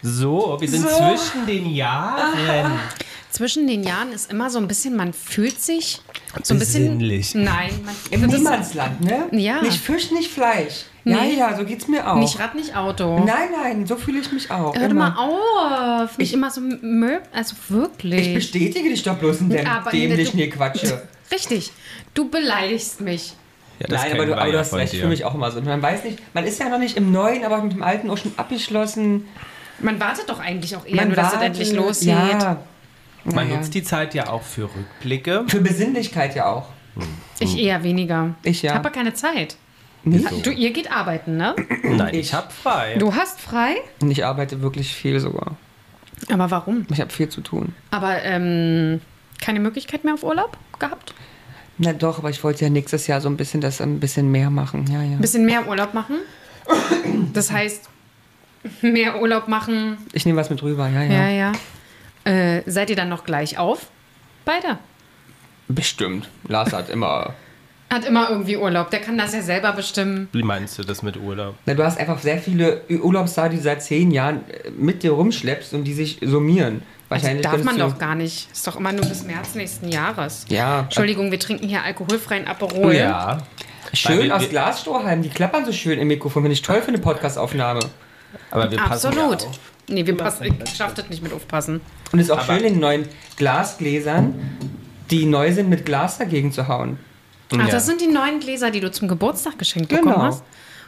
So, wir sind zwischen den Jahren. Zwischen den Jahren ist immer so ein bisschen, man fühlt sich so ein bisschen... Besinnlich. Nein. Im Niemandsland, ne? Ja. Nicht Fisch, nicht Fleisch. Nee. Ja, so geht's mir auch. Nicht Rad, nicht Auto. Nein, so fühle ich mich auch. Hör doch immer. mal auf. Nicht immer so... Also wirklich. Ich bestätige dich doch bloß in dem Aber dämlichen du- Gequatsche. Richtig. Du beleidigst mich. Ja, das Nein, kennen aber wir du ja hast von recht, dir. für mich auch immer so. Man weiß nicht, man ist ja noch nicht im Neuen, aber mit dem Alten auch schon abgeschlossen. Man wartet doch eigentlich auch eher nur, dass es endlich losgeht. Ja. Man Naja. nutzt die Zeit ja auch für Rückblicke. Für Besinnlichkeit ja auch. Ich eher weniger. Ich ja. Habe aber keine Zeit. Nicht? Ihr geht arbeiten, ne? Nein, ich hab frei. Du hast frei? Und ich arbeite wirklich viel sogar. Aber warum? Ich habe viel zu tun. Aber keine Möglichkeit mehr auf Urlaub gehabt? Na doch, aber ich wollte ja nächstes Jahr so ein bisschen mehr machen. Ja. Ein bisschen mehr Urlaub machen? Das heißt, mehr Urlaub machen. Ich nehme was mit rüber, ja. Seid ihr dann noch gleich auf? Beide? Bestimmt. Lars hat immer... Hat immer irgendwie Urlaub. Der kann das ja selber bestimmen. Wie meinst du das mit Urlaub? Na, du hast einfach sehr viele Urlaubstage, die du seit 10 Jahren mit dir rumschleppst und die sich summieren. Wahrscheinlich Darf man könntest doch gar nicht. Ist doch immer nur bis März nächsten Jahres. Ja. Entschuldigung, wir trinken hier alkoholfreien Aperol. Ja. Schön Weil aus wir- Glasstrohhalmen, die klappern so schön im Mikrofon. Finde ich toll für eine Podcastaufnahme. Aber wir passen Absolut. ja auf. Nee, wir passen. Ich schaff das nicht mit aufpassen. Und es ist auch Aber- schön, in den neuen Glasgläsern, die neu sind, mit Glas dagegen zu hauen. Ach, Ja. das sind die neuen Gläser, die du zum Geburtstag geschenkt Genau. bekommen hast?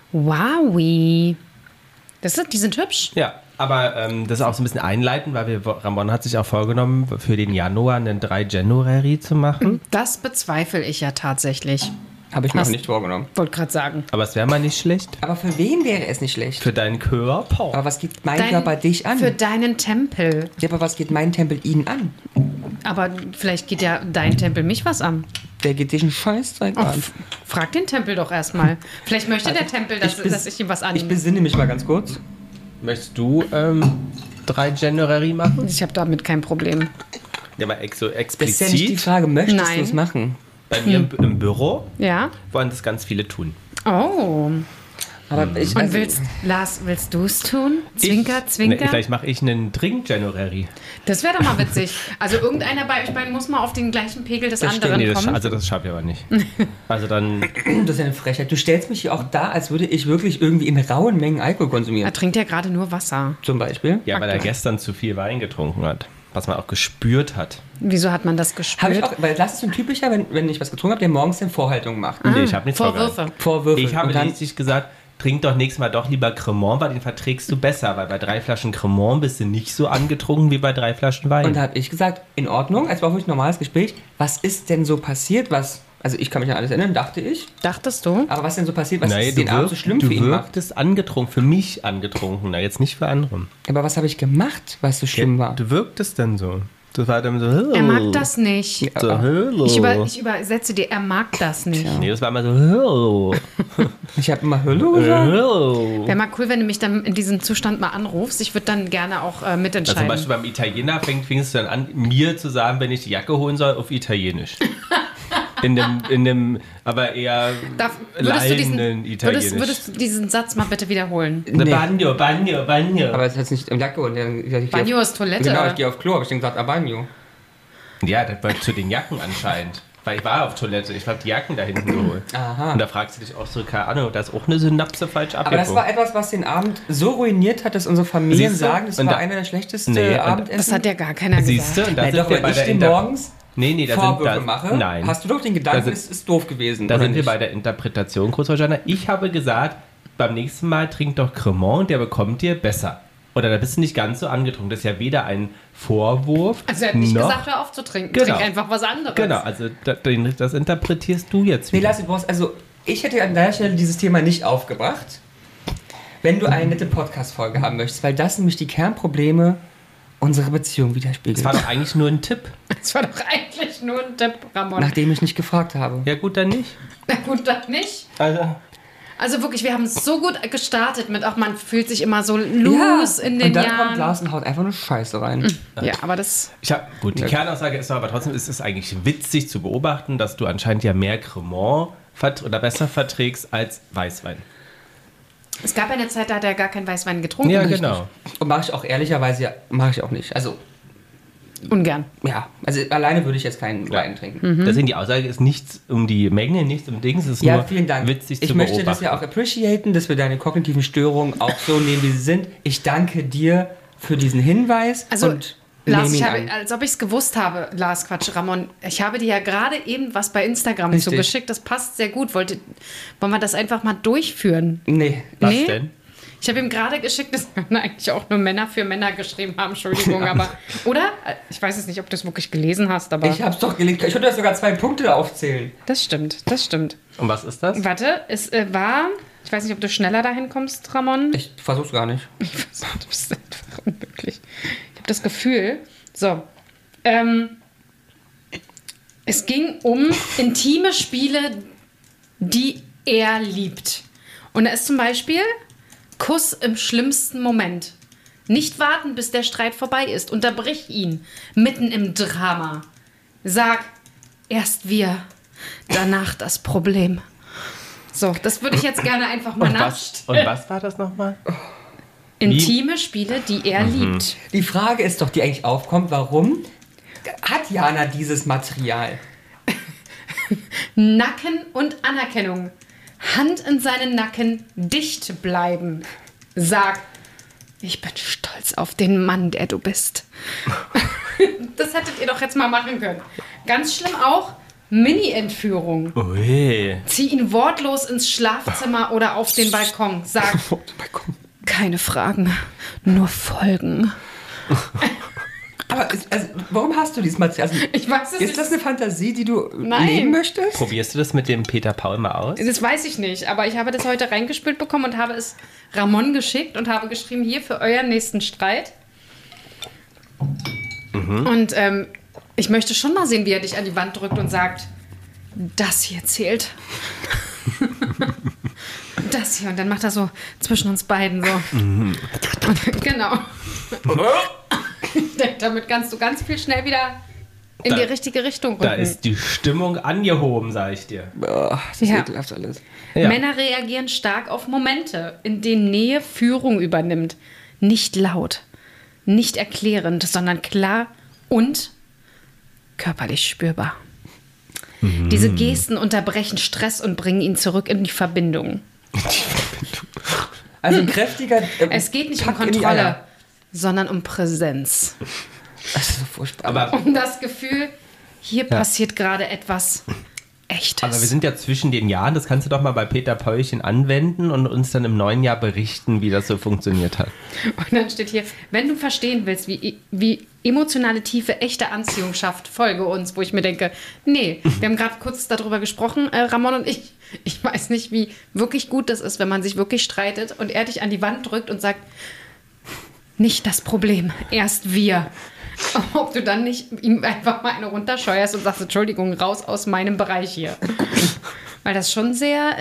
Wowi. Die sind hübsch. Ja, aber das ist auch so ein bisschen einleitend, weil Ramon hat sich auch vorgenommen, für den Januar einen 3 January zu machen. Das bezweifle ich ja tatsächlich. Habe ich mir Hast- auch nicht vorgenommen. Wollte gerade sagen. Aber es wäre mal nicht schlecht. Aber für wen wäre es nicht schlecht? Für deinen Körper. Aber was geht mein Körper dich an? Für deinen Tempel. Ja, aber was geht mein Tempel ihn an? Aber vielleicht geht ja dein Tempel mich was an. Der geht dich einen Scheißdreck Oh, an. frag den Tempel doch erstmal. Vielleicht möchte der Tempel, dass ich ihm was Ich annehme. besinne mich mal ganz kurz. Möchtest du 3 January machen? Ich habe damit kein Problem. Ja, mal so Das ist ja nicht die explizit. Frage, möchtest Nein. du es machen? Bei mir im Büro Ja? wollen das ganz viele tun. Oh. Aber ich, Und Lars, willst du es tun? Zwinker, Ne, Zwinker? vielleicht mache ich einen Drink January. Das wäre doch mal witzig. Also irgendeiner bei euch beiden muss mal auf den gleichen Pegel des anderen Nee, kommen. das schaffe ich aber nicht. Also dann, das ist ja eine Frechheit. Du stellst mich hier auch da, als würde ich wirklich irgendwie in rauen Mengen Alkohol konsumieren. Er trinkt ja gerade nur Wasser. Zum Beispiel. ja, weil er gestern zu viel Wein getrunken hat. Was man auch gespürt hat. Wieso hat man das Habe gespürt? ich auch, weil das ist so ein typischer, wenn ich was getrunken habe, der morgens dann Vorhaltung macht. Nee, ich habe nichts Vorwürfe. Vorwürfe. Ich habe Und dann, lediglich gesagt, trink doch nächstes Mal doch lieber Cremant, weil den verträgst du besser. Weil bei 3 Flaschen Cremant bist du nicht so angetrunken wie bei 3 Flaschen Wein. und da habe ich gesagt, in Ordnung, es war wirklich ein normales Gespräch. Was ist denn so passiert, also ich kann mich an alles erinnern, dachte ich. Dachtest du? Aber was denn so passiert, was Nee, den Abend so schlimm für ihn macht? wirktest angetrunken, für mich angetrunken, na jetzt nicht für andere. Aber was habe ich gemacht, was so schlimm war? Du wirktest dann so. Du war dann so, hello. Er mag das nicht. So, hello. Ich übersetze dir, er mag das nicht. Nee, das war immer so, hello. Ich habe immer Hallo gesagt. Hello. Wäre mal cool, wenn du mich dann in diesem Zustand mal anrufst. Ich würde dann gerne auch Also mitentscheiden. zum Beispiel beim Italiener fängst du dann an, mir zu sagen, wenn ich die Jacke holen soll, auf Italienisch. In dem aber eher leidenden Italienisch. würdest du diesen Satz mal bitte wiederholen? Nee. Bagno. Aber es hat nicht im Lack geholt. Bagno ist Toilette. Genau, ich gehe auf Klo, habe ich dann gesagt, Bagno. Ja, das war zu den Jacken anscheinend. Weil ich war auf Toilette, ich habe die Jacken da hinten geholt. Aha. Und da fragst du dich auch so, keine Ahnung, da ist auch eine Synapse falsch Aber das war etwas, was den Abend so ruiniert hat, dass unsere Familien Siehst du? sagen, das Und war da- einer der schlechtesten Nee, und- Abendessen. Das hat ja gar keiner Siehst du? gesagt. Und da Nein, sind doch, wir wenn bei ich der dir morgens Nee, da Vorwürfe sind mache, Nein. hast du doch den Gedanken, Da sind- es ist doof gewesen. Da oder sind wir nicht? bei der Interpretation kurz verstanden. Ich habe gesagt, beim nächsten Mal trink doch Cremant, der bekommt dir besser. Oder da bist du nicht ganz so angetrunken. Das ist ja weder ein Vorwurf. Also er hat nicht noch, gesagt, hör auf zu trinken. Genau. Trink einfach was anderes. Genau, also das interpretierst du jetzt Nee, wieder. lass du brauchst, also ich hätte an der Stelle dieses Thema nicht aufgebracht, wenn du eine nette Podcast-Folge haben möchtest, weil das nämlich die Kernprobleme unserer Beziehung widerspiegelt. Das war doch eigentlich nur ein Tipp. Das war doch eigentlich nur ein Tipp, Ramon. Nachdem ich nicht gefragt habe. Ja gut, dann nicht. Na gut, dann nicht. Also, Also wirklich, wir haben so gut gestartet mit, auch man fühlt sich immer so loose in den und dann Jahren. kommt Lars und haut einfach nur Scheiße rein. Ja, aber das... gut, die Kernaussage ist doch aber trotzdem, ist es eigentlich witzig zu beobachten, dass du anscheinend ja mehr Cremant oder besser verträgst als Weißwein. Es gab eine Zeit, da hat er gar keinen Weißwein getrunken. Ja, genau. Und mache ich auch ehrlicherweise, auch nicht. Also, ungern. ja, also alleine würde ich jetzt keinen Wein trinken. Deswegen die Aussage ist nichts um die Menge, nichts um Dings, es ist Ja, nur vielen Dank. witzig zu Ich möchte beobachten. das ja auch appreciaten, dass wir deine kognitiven Störungen auch so nehmen, wie sie sind. Ich danke dir für diesen Hinweis. Also, und Lars, nehme ihn ich habe, an. als ob ich es gewusst habe, Lars, Quatsch, Ramon, ich habe dir ja gerade eben was bei Instagram Richtig. zugeschickt, das passt sehr gut. Wollen wir das einfach mal durchführen? Nee. Was Nee? denn? Ich habe ihm gerade geschickt, dass wir eigentlich auch nur Männer für Männer geschrieben haben, Entschuldigung, aber, oder? Ich weiß es nicht, ob du es wirklich gelesen hast, aber Ich hab's doch gelegt. Ich könnte das sogar 2 Punkte aufzählen. das stimmt. Und was ist das? Warte, es war, ich weiß nicht, ob du schneller dahin kommst, Ramon. Ich versuch's gar nicht. Ich weiß nicht, das ist einfach unmöglich. Ich habe das Gefühl, so, es ging um intime Spiele, die er liebt. Und da ist zum Beispiel Kuss im schlimmsten Moment. Nicht warten, bis der Streit vorbei ist. Unterbrich ihn mitten im Drama. Sag, erst wir, danach das Problem. So, das würde ich jetzt gerne einfach mal nachstellen. Und was war das nochmal? Intime Spiele, die er liebt. Die Frage ist doch, die eigentlich aufkommt, warum hat Jana dieses Material? Nacken und Anerkennung. Hand in seinen Nacken, dicht bleiben. Sag, ich bin stolz auf den Mann, der du bist. Das hättet ihr doch jetzt mal machen können. Ganz schlimm auch, Mini-Entführung. Ui. Zieh ihn wortlos ins Schlafzimmer oder auf den Balkon. Sag, keine Fragen, nur Folgen. Aber warum hast du dieses Material? Also, Ich weiß es ist das eine Fantasie, die du Nein. leben möchtest? Probierst du das mit dem Peter Paul mal aus? Das weiß ich nicht, aber ich habe das heute reingespült bekommen und habe es Ramon geschickt und habe geschrieben, hier für euren nächsten Streit. Und ich möchte schon mal sehen, wie er dich an die Wand drückt und sagt, das hier zählt. Das hier. Und dann macht er so zwischen uns beiden so. Und, genau. Ich denke, damit kannst du ganz viel schnell wieder in die richtige Richtung rücken. Da ist die Stimmung angehoben, sag ich dir. Boah, das ist Ja. ekelhaft alles. Ja. Männer reagieren stark auf Momente, in denen Nähe Führung übernimmt. Nicht laut, nicht erklärend, sondern klar und körperlich spürbar. Diese Gesten unterbrechen Stress und bringen ihn zurück in die Verbindung. Also ein kräftiger... Es geht nicht um Pack in die Kontrolle, Eier. sondern um Präsenz. Das ist so furchtbar. Aber, Um das Gefühl, hier passiert gerade etwas Echtes. aber wir sind ja zwischen den Jahren, das kannst du doch mal bei Peter Paulchen anwenden und uns dann im neuen Jahr berichten, wie das so funktioniert hat. Und dann steht hier, wenn du verstehen willst, wie emotionale Tiefe echte Anziehung schafft, folge uns, wo ich mir denke, nee, wir haben gerade kurz darüber gesprochen, Ramon und ich. Ich weiß nicht, wie wirklich gut das ist, wenn man sich wirklich streitet und er dich an die Wand drückt und sagt, nicht das Problem, erst wir. Ob du dann nicht ihm einfach mal eine runterscheuerst und sagst, Entschuldigung, raus aus meinem Bereich hier. Weil das schon sehr,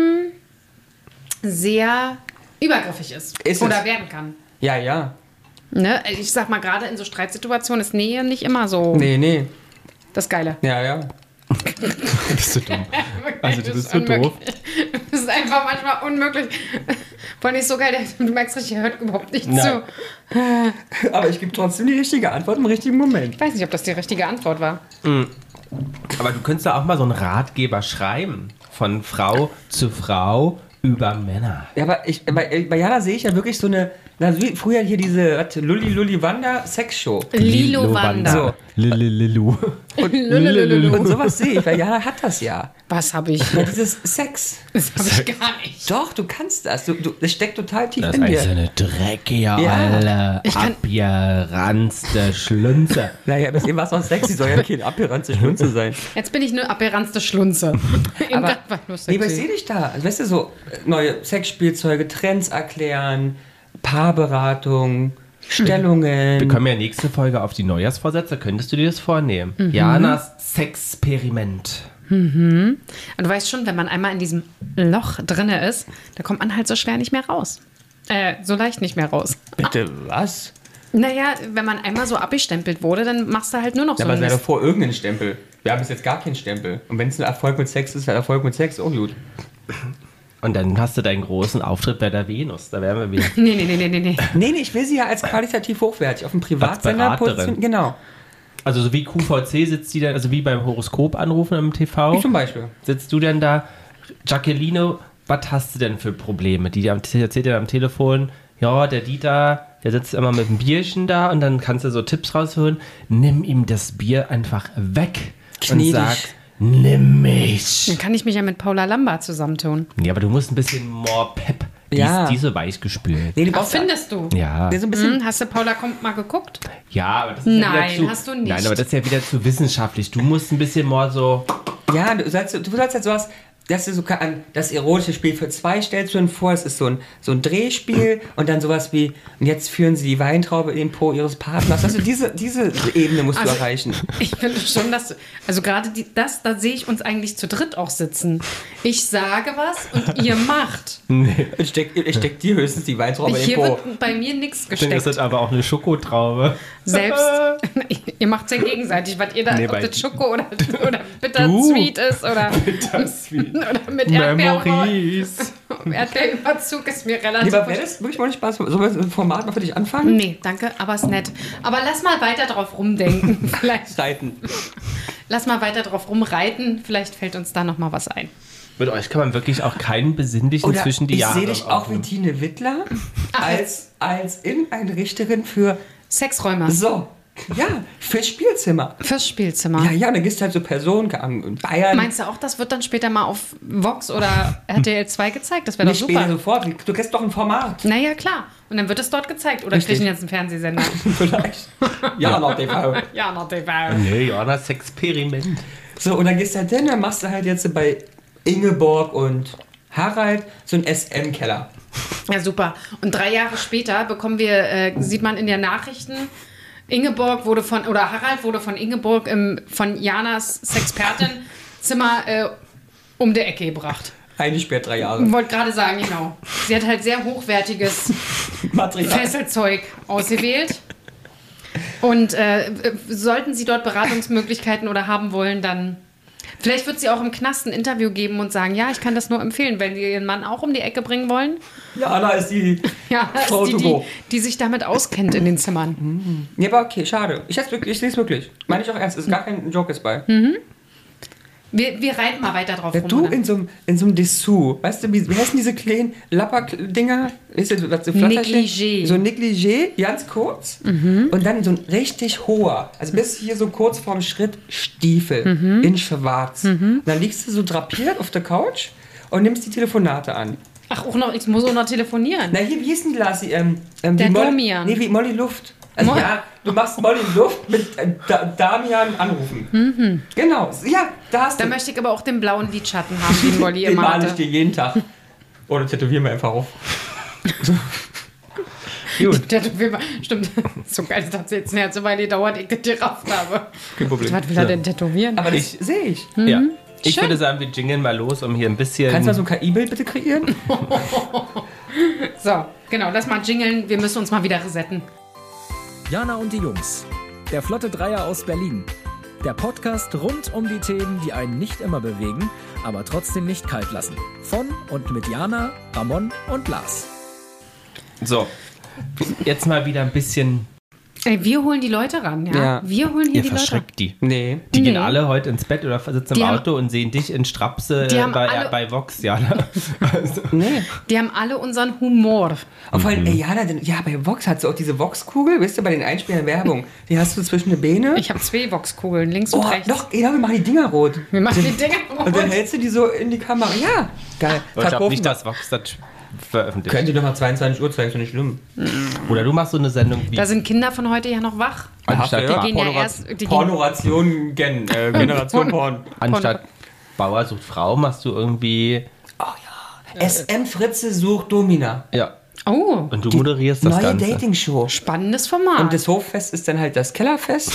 sehr übergriffig ist. Ist oder es? werden kann. Ja, ja. Ne? Ich sag mal, gerade in so Streitsituationen ist Nähe nicht immer so Nee. das Geile. Ja, ja. Du bist so dumm. Also du Das bist ist so unmöglich. doof. Das ist einfach manchmal unmöglich. Vor allem nicht so geil, du merkst richtig, er hört überhaupt nicht Nein. zu. Aber ich gebe trotzdem die richtige Antwort im richtigen Moment. Ich weiß nicht, ob das die richtige Antwort war. Aber du könntest da auch mal so einen Ratgeber schreiben. Von Frau zu Frau über Männer. Ja, aber bei Jana sehe ich ja wirklich so eine, wie früher hier diese Lulli Wanda Sexshow. Lilo Wanda. So. Lilu. Und sowas sehe ich, weil Jana hat das ja. Was habe ich? Ja, dieses Sex. Das habe ich gar nicht. Doch, du kannst das. Das steckt total tief Das ist in eigentlich so dir. eine dreckige, Ja. olle, Ich kann- abgeranzte Schlünze. Naja, bis eben war es auch sexy, soll ja kein abgeranzte Schlunze sein. Jetzt bin ich eine aberranzte Schlunze. Eben Aber, grad war nur nee, aber ich sexy. sehe dich da. Also, weißt du, so neue Sexspielzeuge, Trends erklären, Paarberatung, Stellungen. Wir kommen ja nächste Folge auf die Neujahrsvorsätze. Könntest du dir das vornehmen? Janas Sexperiment. Und du weißt schon, wenn man einmal in diesem Loch drinne ist, da kommt man halt so schwer nicht mehr raus. So leicht nicht mehr raus. Bitte, was? Naja, wenn man einmal so abgestempelt wurde, dann machst du halt nur noch Ja, so aber es einen wäre Mist. davor irgendein Stempel. Wir haben bis jetzt gar keinen Stempel. Und wenn es ein Erfolg mit Sex ist, wäre Erfolg mit Sex auch gut. Und dann hast du deinen großen Auftritt bei der Venus. Da wären wir wieder. Nee. Nee, ich will sie ja als qualitativ hochwertig auf dem Privatsender positionieren. Genau. Also so wie QVC sitzt die dann, also wie beim Horoskop anrufen im TV. Wie zum Beispiel. Sitzt du denn da, Jacqueline, was hast du denn für Probleme? Die erzählt dir am Telefon, ja, der Dieter, der sitzt immer mit einem Bierchen da und dann kannst du so Tipps rausholen. Nimm ihm das Bier einfach weg und sag, nimm mich. Dann kann ich mich ja mit Paula Lambert zusammentun. Ja, aber du musst ein bisschen more Pep. Die ist so weich gespült. Nee, findest du? Ja. So ein bisschen Hast du Paula kommt mal geguckt? Ja, aber das ist hast du nicht. Nein, aber das ist ja wieder zu wissenschaftlich. Du musst ein bisschen more so... Ja, du sollst halt sowas, dass du so an das erotische Spiel für 2 stellst du dir vor, es ist so ein Drehspiel und dann sowas wie, und jetzt führen sie die Weintraube in den Po ihres Partners. Also diese Ebene musst du erreichen. Ich finde schon, dass, also gerade da sehe ich uns eigentlich zu dritt auch sitzen. Ich sage was und ihr macht. Nee. Ich steck dir höchstens die Weintraube in den Hier Po. wird bei mir nichts Dann gesteckt. ist das aber auch eine Schokotraube. Selbst, ihr macht es ja gegenseitig, was ihr da, ob das Schoko oder Bittersweet ist oder Bittersweet. oder mit Memories. Erdbeerüberzug ist mir relativ... Lieber, wäre das wirklich mal nicht Spaß? Sollen wir ein Format mal für dich anfangen? Nee, danke, aber ist nett. Aber lass mal weiter drauf rumdenken. Vielleicht. Reiten. Lass mal weiter drauf rumreiten. Vielleicht fällt uns da noch mal was ein. Mit euch kann man wirklich auch keinen besinnlichen Oder zwischen die ich Jahre sehe dich auch wie Tine Wittler als Inneneinrichterin für Sexräume. So. Ja, fürs Spielzimmer. Fürs Spielzimmer. Ja, dann gehst du halt so Personen in Bayern. Meinst du auch, das wird dann später mal auf Vox oder RTL 2 gezeigt? Das wäre doch Nicht super. später sofort. Du kriegst doch ein Format. Naja, klar. Und dann wird es dort gezeigt. Oder kriegen jetzt einen Fernsehsender. Vielleicht. Jana TV. Jana TV. Nee, Jonas Experiment. So, und dann gehst du halt hin, dann machst du halt jetzt bei Ingeborg und Harald so einen SM-Keller. Ja, super. Und 3 Jahre später sieht man in den Nachrichten, Harald wurde von Ingeborg von Janas Sexpertenzimmer um die Ecke gebracht. Eingesperrt 3 Jahre. Ich wollte gerade sagen, genau. Sie hat halt sehr hochwertiges Material. Fesselzeug ausgewählt. Und sollten Sie dort Beratungsmöglichkeiten oder haben wollen, dann... Vielleicht wird sie auch im Knast ein Interview geben und sagen, ja, ich kann das nur empfehlen, wenn Sie Ihren Mann auch um die Ecke bringen wollen. Jana ist die Frau die sich damit auskennt in den Zimmern. Ja, aber okay, schade. Ich sehe es wirklich. Meine ich auch ernst. Es ist gar kein Joke ist bei. Wir reiten mal weiter drauf rum. Du oder? in so einem Dessous, weißt du, wie heißen diese kleinen Lapper-Dinger? Ist das so Negligé. So ein Negligé, ganz kurz. Und dann so ein richtig hoher, also bis hier so kurz vorm Schritt, Stiefel in schwarz. Und dann liegst du so drapiert auf der Couch und nimmst die Telefonate an. Ach, ich muss auch noch telefonieren. Na hier, wie hieß denn die Lassi? Der Domian. Nee, wie Molly Luft. Also ja, du machst Molly Luft mit Damian anrufen. Genau, ja, da hast du. Da möchte ich aber auch den blauen Lidschatten haben, den Molly immer Den male ich hatte. dir jeden Tag. Oder tätowieren wir einfach auf. Gut. Stimmt, so geil, das hat jetzt eine ganze Weile gedauert, ich das gerafft habe. Kein Problem. Was will er denn tätowieren? Aber das sehe ich. Ja. Ich Schön. würde sagen, wir jingeln mal los, um hier ein bisschen... Kannst du mal so ein KI-Bild bitte kreieren? So, genau, lass mal jingeln, wir müssen uns mal wieder resetten. Jana und die Jungs. Der Flotte Dreier aus Berlin. Der Podcast rund um die Themen, die einen nicht immer bewegen, aber trotzdem nicht kalt lassen. Von und mit Jana, Ramon und Lars. So, jetzt mal wieder ein bisschen... Ey, wir holen die Leute ran, ja? Ja. Wir holen hier Ihr die Leute ran. verschreckt die. Nee. Die gehen alle heute ins Bett oder sitzen Die im haben- Auto und sehen dich in Strapse Die haben alle- bei Vox, Jana. Also, Nee. Die haben alle unseren Humor. Und vor allem, bei Vox hat sie auch diese Vox-Kugel, wisst ihr, bei den Einspielern der Werbung. Die hast du zwischen den Beine. Ich habe 2 Voxkugeln, links und Oh, rechts. doch, genau, wir machen die Dinger rot. Wir machen die Dinger Und dann rot. hältst du die so in die Kamera. Ja, geil. ich glaube nicht, dass Vox das veröffentlicht. Könnt ihr doch mal 22 Uhr zeigen, ist doch nicht schlimm. Oder du machst so eine Sendung wie... Da sind Kinder von heute ja noch wach. Anstatt, Ach, Die gehen ja erst... Die gehen, Pornoration Generation Porn. anstatt Bauer sucht Frau machst du irgendwie... SM Fritze sucht Domina. Ja. oh, Und du moderierst das Neue Ganze. Dating-Show. spannendes Format. Und das Hoffest ist dann halt das Kellerfest.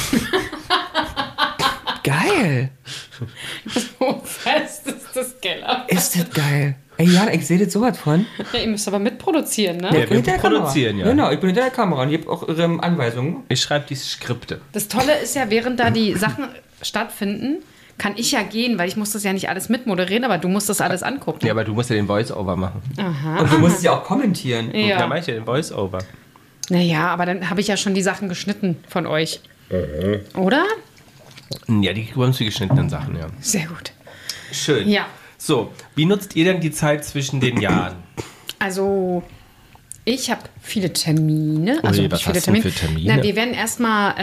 Geil. so fest ist das Keller. Ist das geil. Ey, Jan, ich sehe das sowas von. Ja, ihr müsst aber mitproduzieren, ne? Ja, Ich bin hinter der produzieren, Kamera. ja. Genau, ich bin hinter der Kamera und ich habe auch Anweisungen. Ich schreibe die Skripte. Das Tolle ist ja, während da die Sachen stattfinden, kann ich ja gehen, weil ich muss das ja nicht alles mitmoderieren, aber du musst das alles angucken. Ja, aber du musst ja den Voice-Over machen. Und du musst es ja auch kommentieren. Da Ja. mache ich ja den Voice-Over. Naja, aber dann habe ich ja schon die Sachen geschnitten von euch. Oder? Ja, die haben die geschnittenen Sachen, ja. Sehr gut. Schön. Ja. So, wie nutzt ihr denn die Zeit zwischen den Jahren? Also, ich habe viele Termine. Also, Ui, was viele hast du denn für Termine? Na, wir werden erstmal.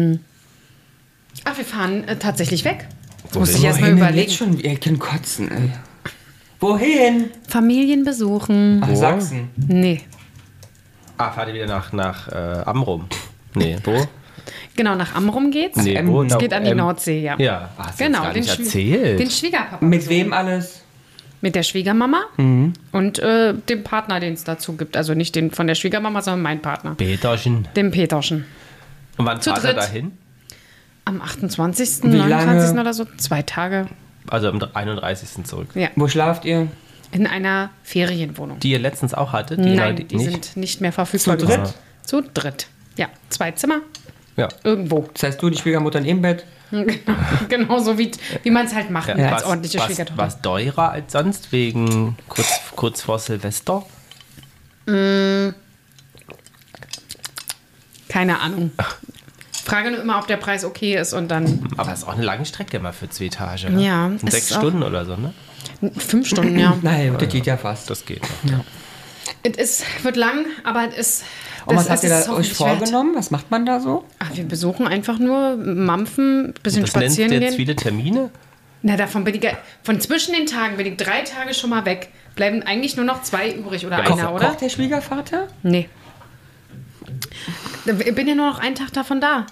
Wir fahren tatsächlich weg. Das musste ich erstmal Wohin denn überlegen. jetzt schon? Ihr könnt kotzen, ey. Wohin? Familien besuchen. Ach, Sachsen. Nee. Fahrt ihr wieder nach Amrum? Nee, wo? Genau, nach Amrum geht's. Nee, wo? Es geht an die Nordsee, ja. Ja, hast du Genau, gar den, nicht erzählt. den Schwiegerpapa. Mit besuchen. wem alles? Mit der Schwiegermama und dem Partner, den es dazu gibt. Also nicht den von der Schwiegermama, sondern mein Partner. Peterchen. Dem Peterchen. Und wann Zu fahrt ihr dritt. dahin? Am 28., Wie 29. lange? oder so. 2 Tage. Also am 31. zurück. Ja. Wo schlaft ihr? In einer Ferienwohnung. Die ihr letztens auch hattet? Nein, die die nicht? sind nicht mehr verfügbar. Zu dritt? gewesen. Zu dritt. Ja, 2 Zimmer. Ja. Irgendwo. Das heißt, du, die Schwiegermutter im Bett? Genau so, wie man es halt macht als ordentliche Schwiegertochter. Was teurer als sonst, wegen kurz vor Silvester? Keine Ahnung. Frage nur immer, ob der Preis okay ist und dann Aber das ist auch eine lange Strecke mal für 2 Etagen. Ne? Ja, Und es 6 ist auch- Stunden oder so, ne? 5 Stunden, ja. Nein, das geht ja fast. Das geht noch. Es wird lang, aber es Und was habt ihr es da auch euch nicht wert. vorgenommen? Was macht man da so? Wir besuchen einfach nur, mampfen, bisschen Das nennst du spazieren jetzt gehen. viele Termine? Na, davon bin ich, von zwischen den Tagen bin ich 3 Tage schon mal weg. Bleiben eigentlich nur noch 2 übrig oder einer, oder? Kocht der Schwiegervater? Nee. Ich bin ja nur noch einen Tag davon da.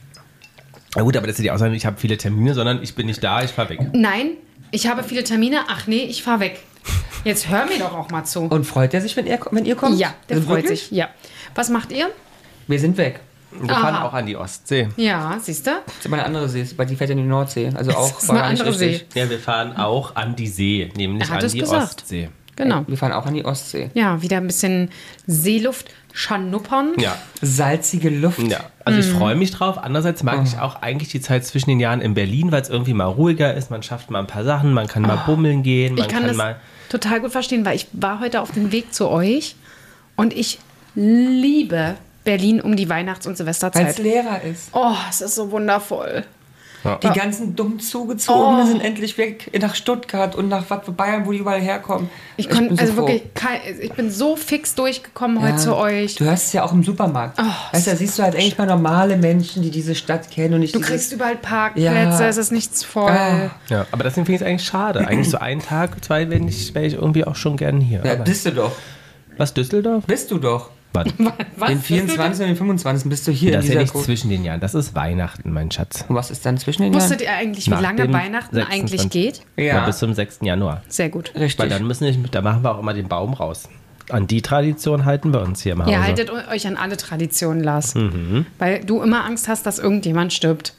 Na gut, aber das ist ja die Aussage, ich habe viele Termine, sondern ich bin nicht da, ich fahre weg. Nein, ich habe viele Termine. Ach nee, ich fahre weg. Jetzt hör mir doch auch mal zu. Und freut er sich, wenn ihr kommt? Ja, der Also freut wirklich? sich. Ja. Was macht ihr? Wir sind weg. Wir fahren Aha. auch an die Ostsee. Ja, siehst du? Das ist aber eine andere See, weil die fährt in die Nordsee. Also auch ist war eine gar nicht andere richtig. See. Ja, wir fahren auch an die See, nämlich Er hat an es die gesagt. Ostsee. Genau. Wir fahren auch an die Ostsee. Ja, wieder ein bisschen Seeluft schnuppern. Ja. Salzige Luft. Ja, also Mhm. ich freue mich drauf. Andererseits mag ich auch eigentlich die Zeit zwischen den Jahren in Berlin, weil es irgendwie mal ruhiger ist. Man schafft mal ein paar Sachen, man kann mal bummeln gehen, man Ich kann das mal... total gut verstehen, weil ich war heute auf dem Weg zu euch und ich liebe Berlin um die Weihnachts- und Weil es Silvesterzeit. leerer ist. Oh, es ist so wundervoll. Die ganzen dumm Zugezogenen sind endlich weg nach Stuttgart und nach Bayern, wo die überall herkommen. Ich bin so froh. ich bin so fix durchgekommen heute zu euch. Du hörst es ja auch im Supermarkt. Weißt du, da siehst du halt eigentlich mal normale Menschen, die diese Stadt kennen und nicht Du dieses- kriegst überall Parkplätze, Ja. es ist nichts voll. Ah. Ja, aber deswegen finde ich es eigentlich schade. Eigentlich so einen Tag, 2 wäre ich irgendwie auch schon gern hier. Ja, Aber bist du doch. was, Düsseldorf? Bist du doch. Wann? Was? Den 24. und den 25. bist du hier Das in ist ja dieser nicht Gruppe. zwischen den Jahren. Das ist Weihnachten, mein Schatz. Und was ist dann zwischen den Jahren? Wusstet ihr eigentlich, wie Nach lange dem Weihnachten 26. eigentlich geht? Ja. Bis zum 6. Januar. Sehr gut. Richtig. Weil dann da machen wir auch immer den Baum raus. An die Tradition halten wir uns hier im Hause. Ihr haltet euch an alle Traditionen, Lars. Weil du immer Angst hast, dass irgendjemand stirbt.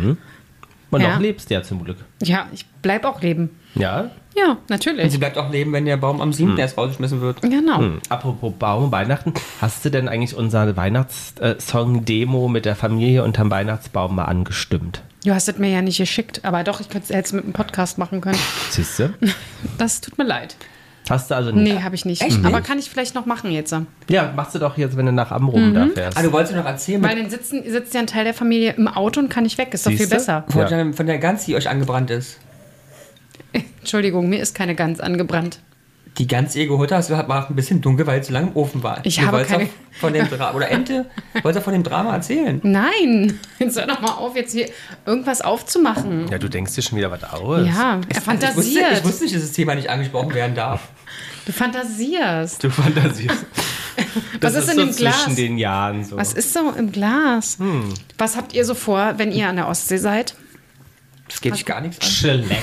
Und Ja. noch lebst du ja zum Glück. Ja, ich bleib auch leben. Ja? Ja, Und natürlich. sie bleibt auch leben, wenn der Baum am 7. erst rausgeschmissen wird. Genau. Apropos Baum, Weihnachten. Hast du denn eigentlich unsere Weihnachtssong-Demo mit der Familie unterm Weihnachtsbaum mal angestimmt? Du hast es mir ja nicht geschickt, aber doch, ich hätte es jetzt mit einem Podcast machen können. Siehst du? Das tut mir leid. Hast du also nicht? Nee, habe ich nicht. Echt Aber nicht? kann ich vielleicht noch machen jetzt. Ja, machst du doch jetzt, wenn du nach Amrum da fährst. Ah, du wolltest mir noch erzählen, Weil dann sitzt ja ein Teil der Familie im Auto und kann nicht weg. Ist doch viel Siehste? besser. von der Gans, die euch angebrannt ist. Entschuldigung, mir ist keine Gans angebrannt. Die Gans, die ihr geholt hast, war ein bisschen dunkel, weil es so lange im Ofen war. Ich Du habe wolltest keine- doch von dem Drama, oder Ente, wolltest du von dem Drama erzählen? Nein, jetzt hör doch mal auf, jetzt hier irgendwas aufzumachen. Ja, du denkst dir schon wieder was aus. Ja, er Ich fantasiert. wusste nicht, dass das Thema nicht angesprochen werden darf. Du fantasierst. Du fantasierst. Was ist in dem Glas? zwischen den Jahren so. Was ist so im Glas? Was habt ihr so vor, wenn ihr an der Ostsee seid? Das geht dich gar nichts an.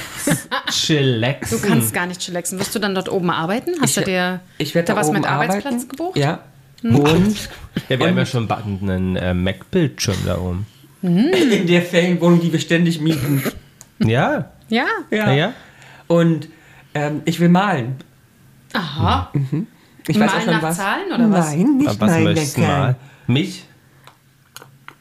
Chillax. Du kannst gar nicht chillaxen. Wirst du dann dort oben arbeiten? Hast du dir Ich werde da was oben mit Arbeitsplatz arbeiten. gebucht? Ja. Und Ja, wir haben ja schon einen Mac-Bildschirm da oben. in der Ferienwohnung, die wir ständig mieten. Ja. Ja. Ja. Ja. Und ich will malen. Aha. Ich Malen nach Zahlen oder was? Nein, nicht Aber was malen. möchtest du mal? Mich?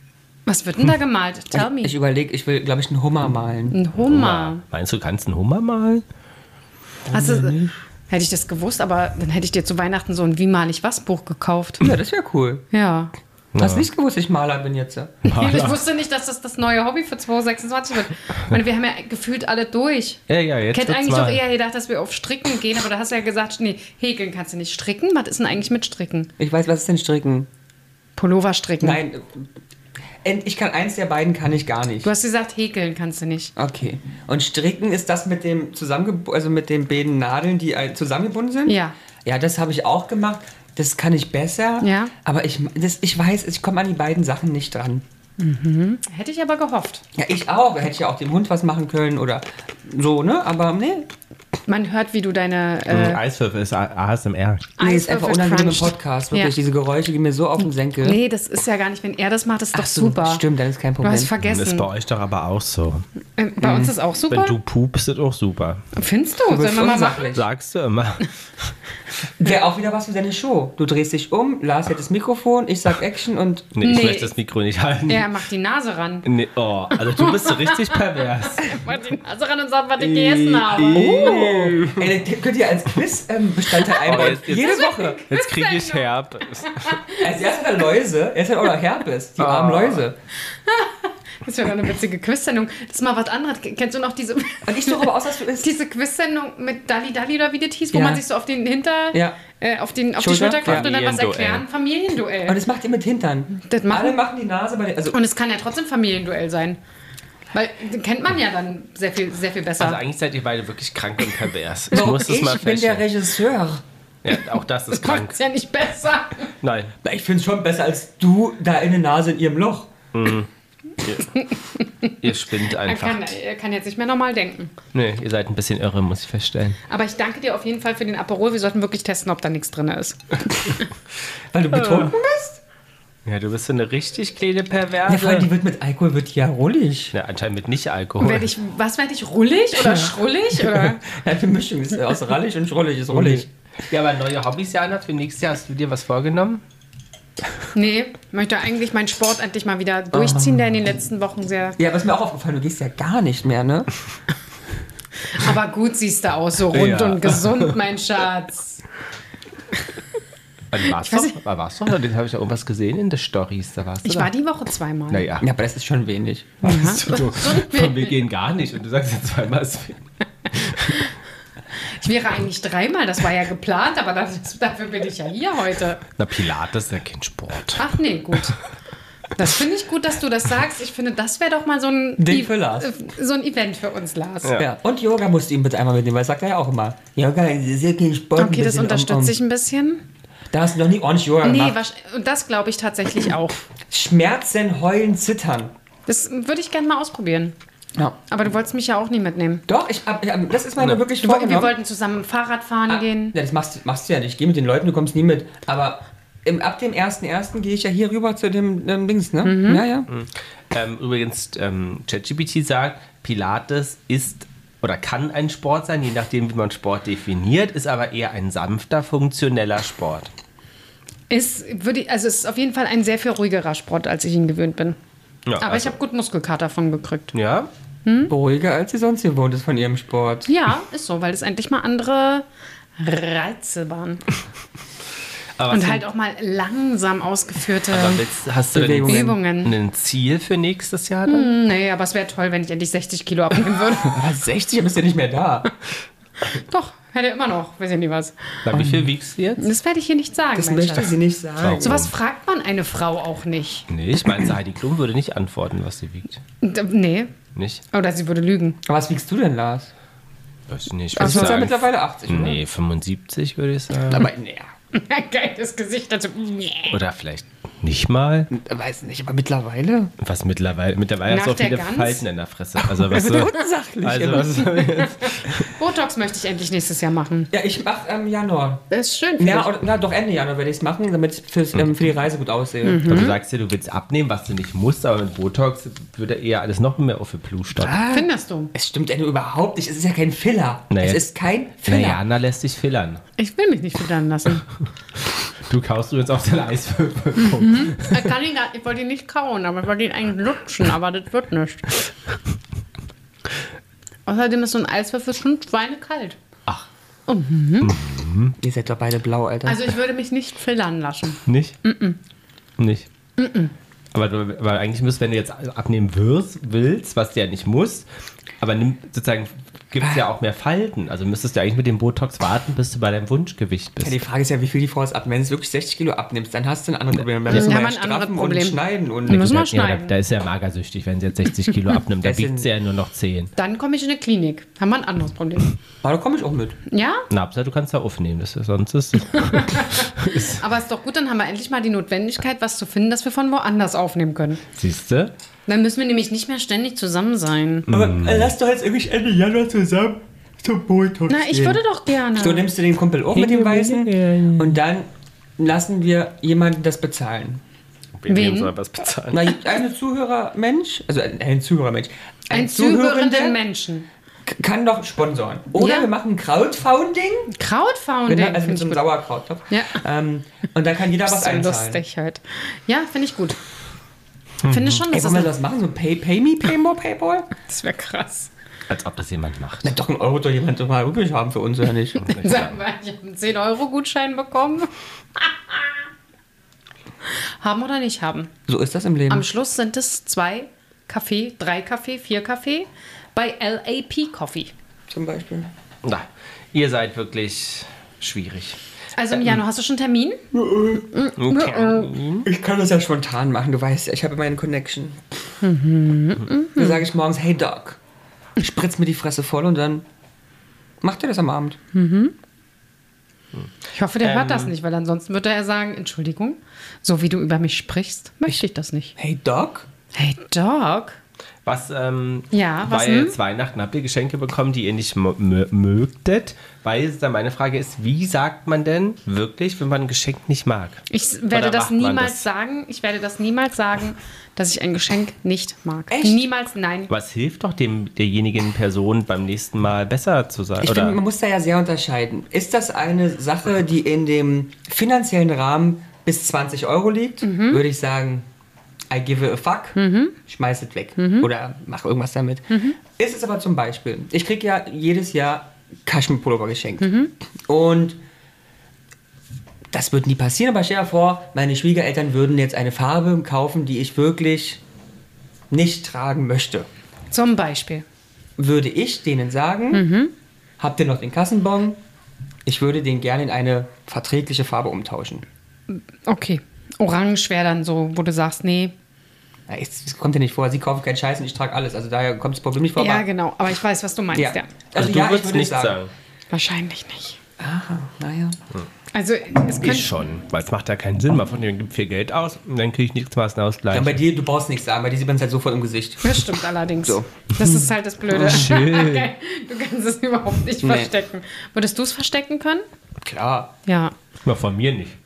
Was wird denn da gemalt? Tell me. Ich überlege, ich will, glaube ich, einen Hummer malen. Ein Hummer. Meinst du, kannst einen Hummer malen? Also, hätte ich das gewusst, aber dann hätte ich dir zu Weihnachten so ein Wie mal ich was Buch gekauft. Ja, das wäre cool. Ja. Du hast nicht gewusst, dass ich Maler bin jetzt. Ich wusste nicht, dass das das neue Hobby für 2026 wird. Ich meine, wir haben ja gefühlt alle durch. Ja, jetzt Ich hätte wird's eigentlich mal. doch eher gedacht, dass wir auf Stricken gehen, aber da hast du ja gesagt, nee, häkeln kannst du nicht. Stricken? Was ist denn eigentlich mit Stricken? Ich weiß, was ist denn Stricken? Pullover stricken. Nein, ich kann eins der beiden, kann ich gar nicht. Du hast gesagt, häkeln kannst du nicht. Okay. Und Stricken ist das mit dem also mit den beiden Nadeln, die zusammengebunden sind? Ja. Ja, das habe ich auch gemacht. Das kann ich besser. Ja. Aber ich weiß, ich komme an die beiden Sachen nicht dran. Hätte ich aber gehofft. Ja, ich auch. Hätte ich ja auch dem Hund was machen können oder so, ne? Aber nee. Man hört, wie du deine Eiswürfel ist ASMR. Nee, ist einfach Eiswürfel unangenehm im crunched. Podcast. Wirklich, Ja. diese Geräusche gehen mir so auf den Senkel. Nee, das ist ja gar nicht, wenn er das macht, ist doch Ach so, super. Stimmt, dann ist kein Du Problem. hast Das ist vergessen. bei euch doch aber auch so. Bei uns ist auch super. Wenn du pupst, ist auch super. Findest du? Du bist Sollen wir mal machen? unsachlich. Sagst du immer. Wäre auch wieder was für deine Show. Du drehst dich um, Lars hält das Mikrofon, ich sag Action und... Nee, ich Nee. möchte das Mikro nicht halten. Er macht die Nase ran. Nee, oh, also du bist so richtig pervers. Er macht die Nase ran und sagt, was ich gegessen habe. Oh. Ey, das könnt ihr als Quiz-Bestandteil einbauen. jetzt- Jede Woche. Jetzt kriege ich Herpes. Also erst hat er Läuse, jetzt hat er auch noch Herpes. Die armen Läuse. Das wäre doch eine witzige Quiz-Sendung. Das ist mal was anderes. Kennst du noch diese, Und ich suche aber aus, dass du isst. diese Quiz-Sendung mit Dali Dali oder wie das hieß, wo Ja. man sich so auf den Ja. auf die Schulter? Schulter klopft und dann was Familienduell. erklären? Familienduell. Und das macht ihr mit Hintern. Das machen- Alle machen die Nase bei den... Also, Und es kann ja trotzdem Familienduell sein. Weil den kennt man ja dann sehr viel besser. Also eigentlich seid ihr beide wirklich krank und pervers. Ich warum muss das mal ich bin der feststellen. Regisseur. Ja, auch das ist das macht krank. es ja nicht besser. Nein. Na, ich finde es schon besser als du da in der Nase in ihrem Loch. Ihr spinnt einfach. Er kann jetzt nicht mehr normal denken. Nee, ihr seid ein bisschen irre, muss ich feststellen. Aber ich danke dir auf jeden Fall für den Aperol. Wir sollten wirklich testen, ob da nichts drin ist. Weil du betrunken bist? Ja, du bist so eine richtig kleine Ja, vor allem, Perverse. die wird mit Alkohol wird die ja rollig. Ja, anscheinend mit nicht Alkohol. Werd ich rullig oder schrullig? Oder? Ja, die Mischung ist aus rallig und schrullig ist rollig. Ja, aber neue Hobbys, Jana, für nächstes Jahr hast du dir was vorgenommen? Nee, ich möchte eigentlich meinen Sport endlich mal wieder durchziehen, der in den letzten Wochen sehr... Ja, was mir auch aufgefallen, du gehst ja gar nicht mehr, ne? Aber gut siehst du aus, so rund Ja. und gesund, mein Schatz. Warst du doch? Warst du doch? Da habe ich ja irgendwas gesehen in den Stories. Da warst du Ich da. war die Woche zweimal. Naja. Ja, aber das ist schon wenig. Weißt du, von wir gehen gar nicht. Und du sagst ja zweimal ist viel. Ich wäre eigentlich dreimal, das war ja geplant, aber dafür bin ich ja hier heute. Na, Pilates ist ja kein Sport. Ach nee, gut. Das finde ich gut, dass du das sagst. Ich finde, das wäre doch mal so ein, Ding für Lars. so ein Event für uns, Lars. Ja. Und Yoga musst du ihm bitte einmal mitnehmen, weil das sagt er ja auch immer. Yoga ist ja kein Sport. Okay, das unterstütze ich ein bisschen. Da hast du noch nie ordentlich Yoga Nee, gemacht. und das glaube ich tatsächlich auch. Schmerzen, heulen, zittern. Das würde ich gerne mal ausprobieren. Ja. Aber du wolltest mich ja auch nie mitnehmen. Doch, das ist meine wirklich Wir vorgenommen. wollten zusammen Fahrrad fahren gehen. Ja, das machst du ja nicht. Ich gehe mit den Leuten, du kommst nie mit. Aber ab dem 1.1. gehe ich ja hier rüber zu dem Dings, ne? Mhm. Ja, ja. Übrigens, ChatGPT sagt, Pilates ist oder kann ein Sport sein, je nachdem, wie man Sport definiert, ist aber eher ein sanfter, funktioneller Sport. Es ist auf jeden Fall ein sehr viel ruhigerer Sport, als ich ihn gewöhnt bin. Ja, Aber ich habe gut Muskelkater davon gekriegt. Ja? Ruhiger, als sie sonst gewohnt ist von ihrem Sport. Ja, ist so, weil es endlich mal andere Reize waren. Aber Und halt auch mal langsam ausgeführte hast du denn Bewegungen. Übungen. ein Ziel für nächstes Jahr dann? Nee, aber es wäre toll, wenn ich endlich 60 Kilo abnehmen würde. Aber 60 bist du ja nicht mehr da. Doch, hätte immer noch, weiß ich nicht was. Na, wie viel wiegst du jetzt? Das werde ich hier nicht sagen, Das mein möchte Schatz. sie nicht sagen. Sowas fragt man eine Frau auch nicht. Nee, ich meine, Heidi Klum würde nicht antworten, was sie wiegt. Nee, Nicht? oder sie würde lügen. Aber was wiegst du denn, Lars? Weiß ich nicht. Also Würde ist ja ich mittlerweile 80, oder? nee, 75 würde ich sagen. Aber, nee, Geiles Gesicht dazu. Oder vielleicht nicht mal. weiß nicht, aber mittlerweile? Was mittlerweile? Mittlerweile hast du Nach auch viele der Gans? Falten in der Fresse. Also was so, Unsachlich. also was Botox möchte ich endlich nächstes Jahr machen. Ja, ich mach Januar. Das ist schön. für Ja, dich. doch Ende Januar werde ich es machen, damit ich für die Reise gut aussehe. Und du sagst ja, du willst abnehmen, was du nicht musst, aber mit Botox würde eher alles noch mehr auf für Plustern. Findest du? Es stimmt Ende überhaupt nicht. Es ist ja kein Filler. Naja. Es ist kein Filler. Naja, Anna lässt dich fillern. Ich will mich nicht füttern lassen. Du kaust übrigens auf den Eiswürfel. Ich wollte ihn nicht kauen, aber ich wollte ihn eigentlich lutschen, aber das wird nicht. Außerdem ist so ein Eiswürfel schon schweinekalt. Ach. Ihr seid doch beide blau, Alter. Also ich würde mich nicht fillern lassen. Nicht? Nicht? Aber eigentlich müsst, wenn du jetzt abnehmen willst, was du ja nicht musst, aber sozusagen gibt es ja auch mehr Falten. Also müsstest du eigentlich mit dem Botox warten, bis du bei deinem Wunschgewicht bist. Ja, die Frage ist ja, wie viel die Frau es abnimmt. Wenn du wirklich 60 Kilo abnimmst, dann hast du ein anderes Problem. Dann müssen wir haben ja ein anderes straffen Problem. und schneiden. Und Müssen wir Ja, schneiden. da ist er magersüchtig, wenn sie jetzt 60 Kilo abnimmt. Da Das sind- wiegt sie ja nur noch 10. Dann komme ich in eine Klinik. Haben wir ein anderes Problem. Aber da komme ich auch mit. Ja? Na, Hauptsache, du kannst da aufnehmen. Sonst ist Aber ist doch gut, dann haben wir endlich mal die Notwendigkeit, was zu finden, dass wir von woanders aufnehmen können. siehst du? Dann müssen wir nämlich nicht mehr ständig zusammen sein. Aber lass doch jetzt irgendwie Ende Januar zusammen zum Botox Na, ich würde doch gerne. So nimmst du den Kumpel auch mit dem Weißen und dann lassen wir jemanden das bezahlen. Wen? soll was bezahlen? Na, ein Zuhörermensch, also ein Zuhörermensch, Ein Zuhörender zuhörenden Menschen. kann doch sponsoren. Oder Ja. wir machen Crowdfunding. Crowdfunding. Also finde mit ich so einem gut. Sauerkrauttopf. Ja. Und dann kann jeder was Das ist so einzahlen. lustig halt. Ja, finde ich gut. Finde schon, Ey, das wollen wir ist das machen? So Pay Me, Pay More, Paypal? das wäre krass. Als ob das jemand macht. Na doch, €1 wird doch jemand doch mal übrig haben für uns, oder nicht? Sagen wir, ich habe einen 10-Euro-Gutschein bekommen. Haben oder nicht haben? So ist das im Leben. Am Schluss sind es 2 Kaffee, 3 Kaffee, 4 Kaffee bei LAP Coffee. Zum Beispiel. Na, ihr seid wirklich schwierig. Also im Januar hast du schon einen Termin? Okay. Ich kann das ja spontan machen, du weißt ja, ich habe meine Connection. Dann sage ich morgens, hey Doc, spritz mir die Fresse voll und dann macht er das am Abend. Ich hoffe, der hört das nicht, weil ansonsten würde er sagen, Entschuldigung, so wie du über mich sprichst, möchte ich das nicht. Hey Doc? Hey Doc. Was, Ja, was weil denn? jetzt Weihnachten habt ihr Geschenke bekommen, die ihr nicht mögtet. Weil dann meine Frage ist, wie sagt man denn wirklich, wenn man ein Geschenk nicht mag? Ich werde Oder das macht man niemals das? sagen. Ich werde das niemals sagen, dass ich ein Geschenk nicht mag. Echt? Niemals, nein. Was hilft doch derjenigen Person beim nächsten Mal besser zu sein? Ich finde, man muss da ja sehr unterscheiden. Ist das eine Sache, die in dem finanziellen Rahmen bis 20 € liegt? Würde ich sagen, I give a fuck, schmeiß es weg oder mach irgendwas damit. Ist es aber zum Beispiel, ich kriege ja jedes Jahr Kaschmirpullover geschenkt und das wird nie passieren, aber stell dir vor, meine Schwiegereltern würden jetzt eine Farbe kaufen, die ich wirklich nicht tragen möchte. Zum Beispiel. Würde ich denen sagen, habt ihr noch den Kassenbon? Ich würde den gerne in eine verträgliche Farbe umtauschen. Okay. Orange wäre dann so, wo du sagst, nee. Ja, es kommt ja nicht vor, sie kaufen keinen Scheiß und ich trage alles. Also daher kommt das Problem nicht vor. Ja, aber- genau. Aber ich weiß, was du meinst, ja. Ja. Also du ja, ich würdest würde nicht sagen. sagen. Wahrscheinlich nicht. Naja. Also, es könnte... Ich schon, weil es macht ja keinen Sinn. Man von denen gibt viel Geld aus und dann kriege ich nichts mal einen Ausgleich. Ja, bei dir, du brauchst nichts sagen, bei dir sieht man es halt sofort im Gesicht. Das stimmt allerdings. So. Das ist halt das Blöde. Schön. Du kannst es überhaupt nicht Nee. verstecken. Würdest du es verstecken können? Klar. Ja. Na, von mir nicht.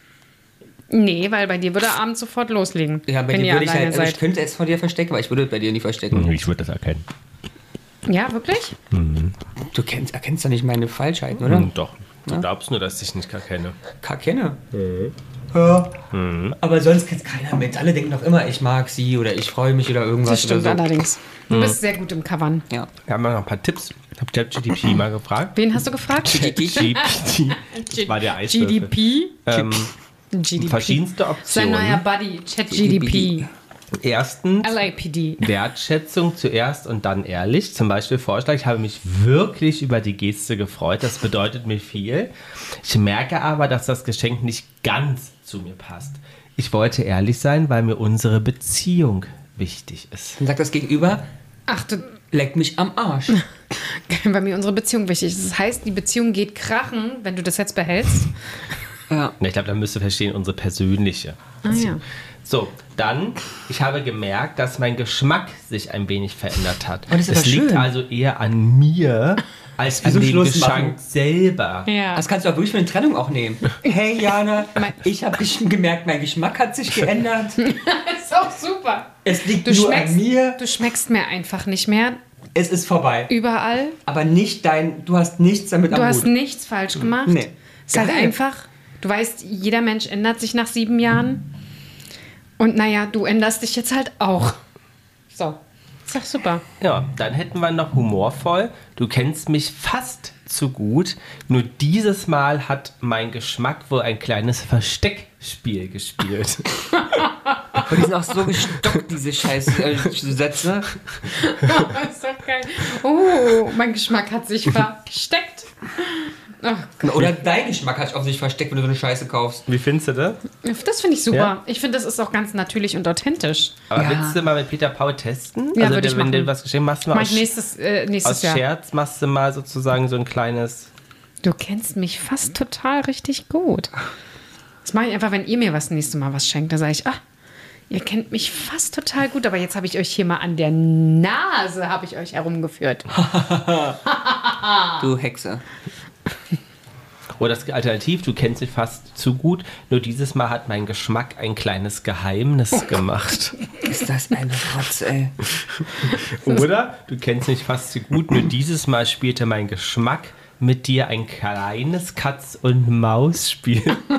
Nee, weil bei dir würde er abends sofort loslegen. Ja, bei wenn dir ihr würde ich alleine halt, also ich seid. könnte es von dir verstecken, aber ich würde es bei dir nicht verstecken. Ich würde das erkennen. Ja, wirklich? Du erkennst doch nicht meine Falschheiten, oder? Doch. Du glaubst nur, dass ich nicht erkenne. Kenne. Ja. Aber sonst kennt keiner mit. Alle denken doch immer, ich mag sie oder ich freue mich oder irgendwas. Das stimmt oder so. allerdings. Du bist sehr gut im Covern. Ja. Wir haben noch ein paar Tipps. Ich habe ChatGPT mal gefragt. Wen hast du gefragt? ChatGPT. Das war der Eiswürfel. GDP? GDP. Verschiedenste Sein neuer Optionen. Buddy, ChatGDP. Erstens LAPD. Wertschätzung zuerst und dann ehrlich. Zum Beispiel Vorschlag, ich habe mich wirklich über die Geste gefreut. Das bedeutet mir viel. Ich merke aber, dass das Geschenk nicht ganz zu mir passt. Ich wollte ehrlich sein, weil mir unsere Beziehung wichtig ist. Dann sagt das Gegenüber, Ach, du, leck mich am Arsch. bei mir unsere Beziehung wichtig. Das heißt, die Beziehung geht krachen, wenn du das jetzt behältst. Ja. Ich glaube, da müsst ihr verstehen, unsere persönliche. Ah, ja. So, dann, ich habe gemerkt, dass mein Geschmack sich ein wenig verändert hat. Oh, das ist es aber liegt schön. also eher an mir als an Also dem Schluss Geschmack machen. selber. Ja. Das kannst du auch wirklich für eine Trennung auch nehmen. Hey Jana, ich habe gemerkt, mein Geschmack hat sich geändert. Das ist auch super. Es liegt Du nur schmeckst, an mir. du schmeckst mir einfach nicht mehr Es ist vorbei. überall. Aber nicht du hast nichts damit Du am hast Hut. nichts falsch gemacht. Nee. Es ist halt Geil. einfach, du weißt, jeder Mensch ändert sich nach 7 Jahren. Und naja, du änderst dich jetzt halt auch. So, ist doch super. Ja, dann hätten wir noch humorvoll. Du kennst mich fast zu gut. Nur dieses Mal hat mein Geschmack wohl ein kleines Versteckspiel gespielt. Und die sind auch so gestockt, diese scheiß Sätze. ist doch geil. Oh, mein Geschmack hat sich versteckt. Oh, Oder dein Geschmack hat sich auf sich versteckt, wenn du so eine Scheiße kaufst. Wie findest du das? das finde ich super. Ja? Ich finde, das ist auch ganz natürlich und authentisch. Aber Ja. willst du mal mit Peter Paul testen? Ja, also würde ich wenn du machen. was geschenkt machst, du mal Mach ich nächstes aus Jahr. Scherz machst du mal sozusagen so ein kleines... Du kennst mich fast total richtig gut. Das mache ich einfach, wenn ihr mir das nächste Mal was schenkt. Da sage ich, ihr kennt mich fast total gut, aber jetzt habe ich euch hier mal an der Nase habe ich euch herumgeführt. Du Hexe. Oder das Alternativ, du kennst mich fast zu gut, nur dieses Mal hat mein Geschmack ein kleines Geheimnis gemacht. Ist das ein Rotz, ey. Oder du kennst mich fast zu gut, nur dieses Mal spielte mein Geschmack mit dir ein kleines Katz-und-Maus-Spiel.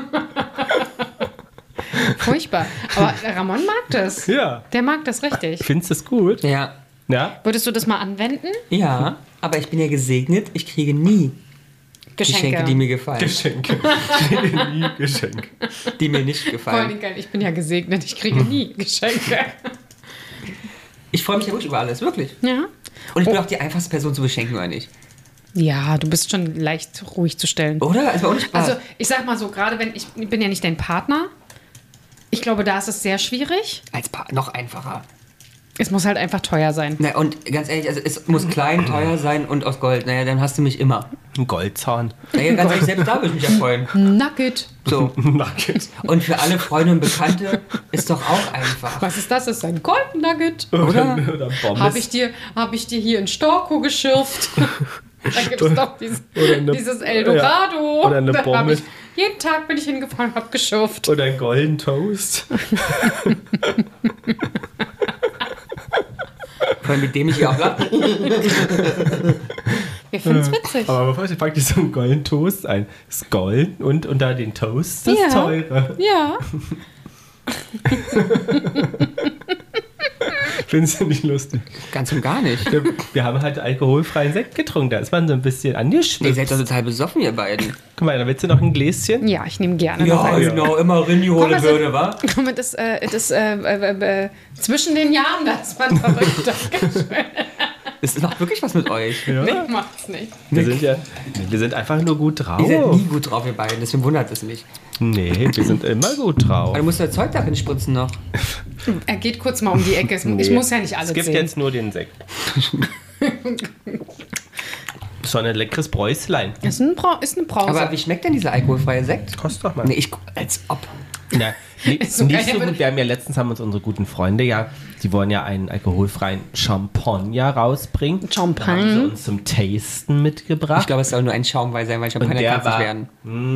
Furchtbar. Aber Ramon mag das. Ja. Der mag das richtig. Findest du es gut? Ja. Ja? Würdest du das mal anwenden? Ja, aber ich bin ja gesegnet. Ich kriege nie Geschenke, die mir gefallen. Geschenke. Nie Geschenke. Die mir nicht Vor gefallen. allem geil, ich bin ja gesegnet, ich kriege nie Geschenke. Ich freue mich ja wirklich über alles, wirklich. Ja? Und ich bin auch die einfachste Person zu beschenken, oder nicht? Ja, du bist schon leicht ruhig zu stellen. Oder? Also bei uns Spaß. Also ich sag mal so, gerade wenn ich bin ja nicht dein Partner. Ich glaube, da ist es sehr schwierig. Als Paar noch einfacher. Es muss halt einfach teuer sein. Na, und ganz ehrlich, also es muss klein, teuer sein und aus Gold. Naja, dann hast du mich immer. Ein Goldzahn. Naja, ganz ehrlich, selbst da würde ich mich ja freuen. Nugget. So. Nugget. Und für alle Freunde und Bekannte ist doch auch einfach. Was ist das? Das ist ein Gold Nugget. Oder? Oder Pommes. Hab ich dir hier in Storko geschürft? Da gibt es doch Oder eine- dieses Eldorado. Ja. Oder eine Da hab Pommes. jeden Tag bin ich hingefahren und hab geschürft. Oder ein Golden Toast. Vor allem mit dem ich hier auch lache. Wir finden es witzig. Aber bevor ich pack dir so einen Golden Toast ein. Ist golden und unter den Toast das Ja. teure. Ja. Findest du nicht lustig? Ganz und gar nicht. Wir haben halt alkoholfreien Sekt getrunken. Da ist man so ein bisschen Ihr angeschwipst. seid doch total besoffen, ihr beiden. Guck mal, da willst du noch ein Gläschen? Ja, ich nehme gerne Ja, noch eins. genau, immer Rinni Komm, holen das würde, wa? Komm, zwischen den Jahren, das ist man verrückt. Das macht wirklich was mit euch. Ja. Nee, macht's nicht. Wir sind einfach nur gut drauf. Ihr seid nie gut drauf, ihr beiden, deswegen wundert es mich. Nee, wir sind immer gut drauf. Aber du musst das Zeug darin spritzen noch. Er geht kurz mal um die Ecke. Ich muss ja nicht alles Es gibt sehen. jetzt nur den Sekt. So ein leckeres Bräuslein. Ist eine Brause. Aber wie schmeckt denn dieser alkoholfreie Sekt? Kostet doch mal. Nee, als ob. Na, Ist so nicht geil, so wenn- gut. Wir haben ja letztens haben uns unsere guten Freunde ja, die wollen ja einen alkoholfreien Champagner rausbringen. Champagne. Da haben sie uns zum Tasten mitgebracht. Ich glaube, es soll nur ein Schaumwein sein, weil und Champagner der kann es nicht war werden.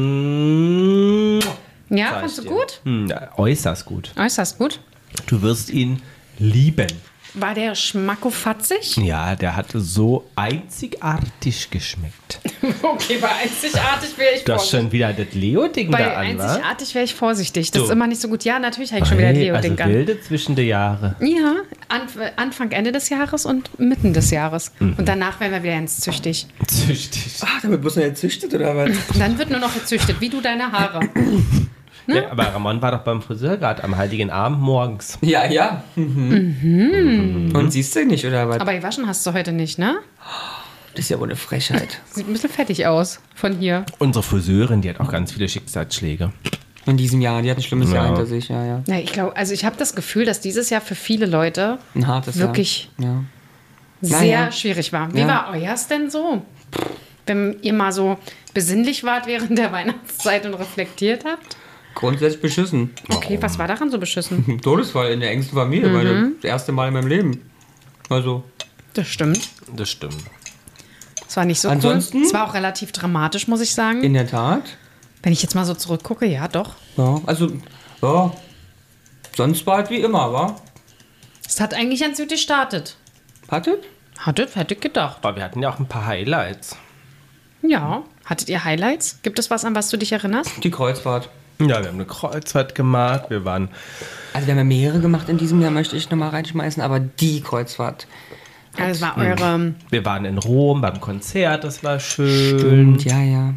ja, sag fandst du ich dir. gut? Ja, äußerst gut. Äußerst gut. Du wirst ihn lieben. War der schmackofatzig? Ja, der hat so einzigartig geschmeckt. Okay, bei einzigartig wäre ich Du hast vorsichtig. schon wieder das Leo-Ding Bei da an, wa? einzigartig wäre ich vorsichtig. Das So. ist immer nicht so gut. Ja, natürlich habe ich schon wieder Hey, Leo-Ding also an. wilde zwischen die Jahre. Ja, Anfang, Ende des Jahres und mitten des Jahres. Mhm. Und danach werden wir wieder ins Züchtig. Züchtig. Ach, damit muss man jetzt züchtet oder was? Dann wird nur noch gezüchtet, wie du deine Haare. Ja, aber Ramon war doch beim Friseur gerade am Heiligen Abend morgens. Ja, ja. Mhm. Und siehst du nicht, oder was? Aber gewaschen hast du heute nicht, ne? Das ist ja wohl eine Frechheit. Sieht ein bisschen fettig aus von hier. Unsere Friseurin, die hat auch ganz viele Schicksalsschläge. In diesem Jahr, die hat ein schlimmes Jahr Ja. hinter sich, ja, ja. Ja, ich glaube, also ich habe das Gefühl, dass dieses Jahr für viele Leute Ein hartes wirklich Jahr. Ja. sehr Naja. schwierig war. Wie Ja. war euers denn so? Wenn ihr mal so besinnlich wart während der Weihnachtszeit und reflektiert habt? Grundsätzlich beschissen. Okay, was war daran so beschissen? Ein Todesfall in der engsten Familie, das erste Mal in meinem Leben. Also, Das stimmt. Das stimmt. Es war nicht so Ansonsten? cool. Es war auch relativ dramatisch, muss ich sagen. in der Tat. Wenn ich jetzt mal so zurückgucke, ja, doch. Ja, also, ja. Sonst war es wie immer, wa? Es hat eigentlich ganz gut gestartet. Hattet? Hätte ich gedacht. Aber wir hatten ja auch ein paar Highlights. Ja. Hattet ihr Highlights? Gibt es was, an was du dich erinnerst? Die Kreuzfahrt. Ja, wir haben eine Kreuzfahrt gemacht, wir waren... Also wir haben ja mehrere gemacht in diesem Jahr, möchte ich nochmal reinschmeißen, aber die Kreuzfahrt. Das war eure... Wir waren in Rom beim Konzert, das war schön. Stimmt, ja.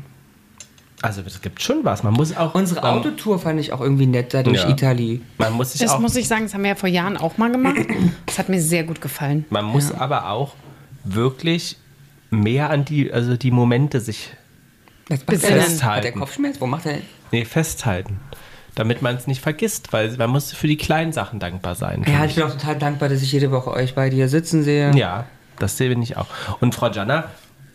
Also es gibt schon was. Man muss auch... Unsere Autotour fand ich auch irgendwie nett, da durch Ja. Italien. Man muss sich Das auch... muss ich sagen, das haben wir ja vor Jahren auch mal gemacht. Das hat mir sehr gut gefallen. Man muss aber auch wirklich mehr an die Momente sich Was macht Bis er denn? festhalten. Hat der Kopfschmerz? Wo macht er denn? festhalten. Damit man es nicht vergisst, weil man muss für die kleinen Sachen dankbar sein. Ja, finde ich bin auch total dankbar, dass ich jede Woche euch bei dir sitzen sehe. Ja, das sehe ich auch. Und Frau Gianna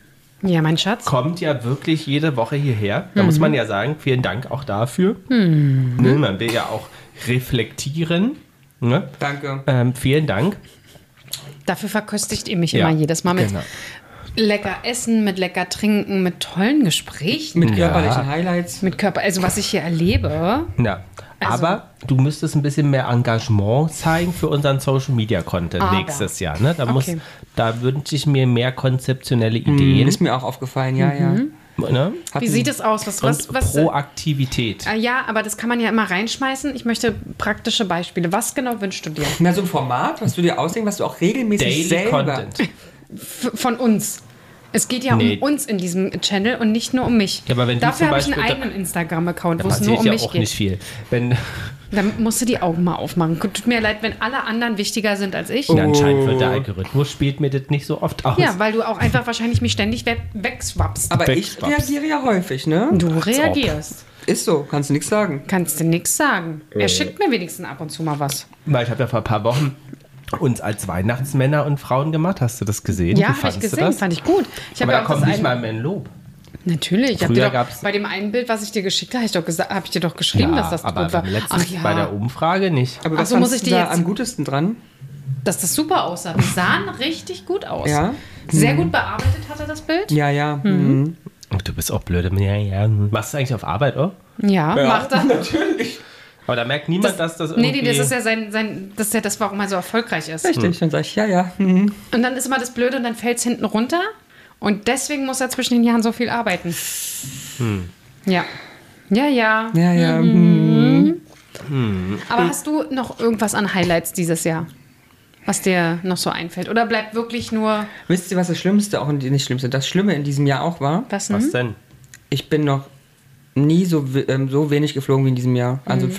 Ja, mein Schatz. kommt ja wirklich jede Woche hierher. Da muss man ja sagen, vielen Dank auch dafür. Ne, man will ja auch reflektieren. Ne? Danke. Vielen Dank. Dafür verköstigt ihr mich Ja, immer jedes Mal mit genau. lecker Essen, mit lecker Trinken, mit tollen Gesprächen. Mit körperlichen Highlights. Mit Körper, also was ich hier erlebe. Ja. Also- Aber du müsstest ein bisschen mehr Engagement zeigen für unseren Social Media Content Aber. nächstes Jahr. Ne? Okay. Da wünsche ich mir mehr konzeptionelle Ideen. Ist mir auch aufgefallen, ja. Ne? Wie sieht es aus? Und Proaktivität. Ja, aber das kann man ja immer reinschmeißen. Ich möchte praktische Beispiele. Was genau wünschst du dir? Na, so ein Format, was du dir ausdenkst, was du auch regelmäßig Daily selber... Content. Von uns. Es geht ja Nee. um uns in diesem Channel und nicht nur um mich. Ja, aber wenn du Dafür zum habe ich einen Beispiel- eigenen Instagram-Account, wo Das es nur passiert um ja mich auch geht. nicht viel. Wenn, Dann musst du die Augen mal aufmachen. Tut mir leid, wenn alle anderen wichtiger sind als ich. Anscheinend wird der Algorithmus spielt mir das nicht so oft aus. Ja, weil du auch einfach wahrscheinlich mich ständig wegswappst. Aber ich Wegschwappst. reagiere ja häufig, ne? Du reagierst. Ist so, kannst du nichts sagen. Kannst du nichts sagen. Er schickt mir wenigstens ab und zu mal was. Weil ich habe ja vor ein paar Wochen uns als Weihnachtsmänner und Frauen gemacht. Hast du das gesehen? Ja, Wie habe ich fandst du gesehen, das? fand ich gut. Ich Aber habe da ja auch kommt das nicht mal ein... mehr ein Lob. Natürlich, ich habe Früher dir gab's- doch bei dem einen Bild, was ich dir geschickt habe, habe ich dir doch geschrieben, dass das aber gut war. beim letzten, bei der Umfrage nicht. Aber Ach was so, muss fandst ich du dir da jetzt- am gutesten dran? Dass das super aussah. Die sahen richtig gut aus. Ja? Sehr gut bearbeitet hat er das Bild. Ja. Mhm. Oh, du bist auch blöde. Ja. Machst du eigentlich auf Arbeit, oh? Ja, macht er. Natürlich. Aber da merkt niemand, dass das irgendwie... Nee, das ist ja das ist ja das, warum er so erfolgreich ist. Richtig, dann sag ich, ja. Mhm. Und dann ist immer das Blöde und dann fällt es hinten runter. Und deswegen muss er zwischen den Jahren so viel arbeiten. Ja. Ja. Ja. Mhm. Aber hast du noch irgendwas an Highlights dieses Jahr? Was dir noch so einfällt? Oder bleibt wirklich nur... Wisst ihr, was das Schlimmste, auch nicht Schlimmste, das Schlimme in diesem Jahr auch war? Was Was denn? Ich bin noch nie so wenig geflogen wie in diesem Jahr. Also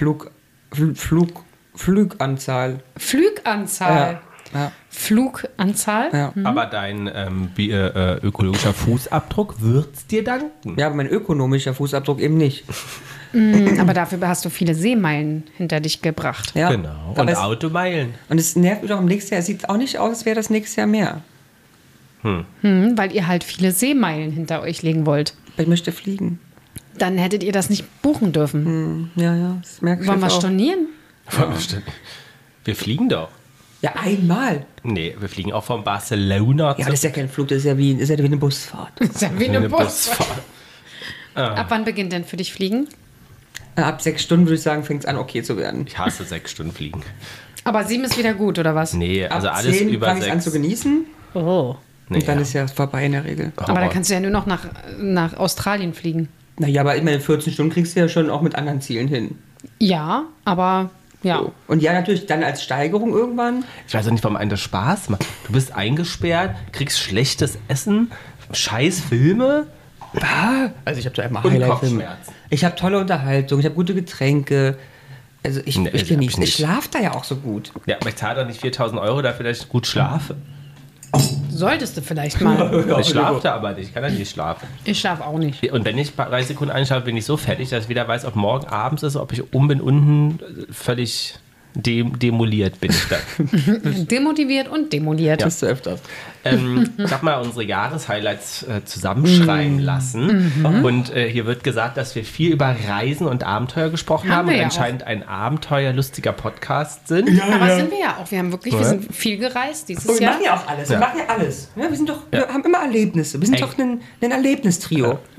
Fluganzahl. Flüganzahl. Ja. Fluganzahl? Ja. Aber dein ökologischer Fußabdruck wird's dir danken. Ja, aber mein ökonomischer Fußabdruck eben nicht. Aber dafür hast du viele Seemeilen hinter dich gebracht. Ja. Genau. Aber Und es, Automeilen. und es nervt mich auch im nächsten Jahr. Es sieht auch nicht aus, als wäre das nächstes Jahr mehr. Weil ihr halt viele Seemeilen hinter euch legen wollt. Aber ich möchte fliegen. Dann hättet ihr das nicht buchen dürfen. Ja, das merke ich Wollen wir jetzt auch. stornieren? Wir fliegen doch. Ja, einmal. Nee, wir fliegen auch von Barcelona Ja, aber das ist ja kein Flug, das ist ja wie eine Busfahrt. Das ist ja wie eine Bus. Busfahrt. Ab wann beginnt denn für dich Fliegen? Ab 6 Stunden würde ich sagen, fängt es an, okay zu werden. Ich hasse 6 Stunden Fliegen. Aber 7 ist wieder gut, oder was? Nee, also Ab alles 10 über fange ich an 6. zu genießen Oh. Nee, und dann ja. ist ja vorbei in der Regel. Aber da kannst du ja nur noch nach Australien fliegen. Naja, aber immer in 14 Stunden kriegst du ja schon auch mit anderen Zielen hin. Ja, aber ja. Und ja, natürlich dann als Steigerung irgendwann. Ich weiß auch nicht, warum einem das Spaß macht. Du bist eingesperrt, kriegst schlechtes Essen, scheiß Filme. Also ich habe da immer Und Highlight-Filme. Kopfschmerzen. Ich habe tolle Unterhaltung, ich habe gute Getränke. Also ich, Nee, ich hab genieße ich es. nicht. Ich schlafe da ja auch so gut. Ja, aber ich zahle doch nicht 4.000 Euro dafür, dass ich gut schlafe. Solltest du vielleicht mal. Ich schlafe da aber nicht, ich kann ja nicht schlafen. Ich schlafe auch nicht. Und wenn ich 3 Sekunden einschlafe, bin ich so fertig, dass ich wieder weiß, ob morgen abends ist, ob ich oben bin, unten völlig demoliert bin ich dann. Demotiviert und demoliert. Das ist öfters. Ich habe mal unsere Jahreshighlights zusammenschreiben lassen. Und hier wird gesagt, dass wir viel über Reisen und Abenteuer gesprochen Haben haben wir und ja anscheinend ein abenteuerlustiger Podcast sind. Aber sind wir ja auch. Wir haben wirklich, wir sind viel gereist dieses Und wir Jahr. machen ja auch alles. Wir Ja. machen ja alles. Ja, wir haben immer Erlebnisse. Wir sind Ey. doch ein Erlebnistrio.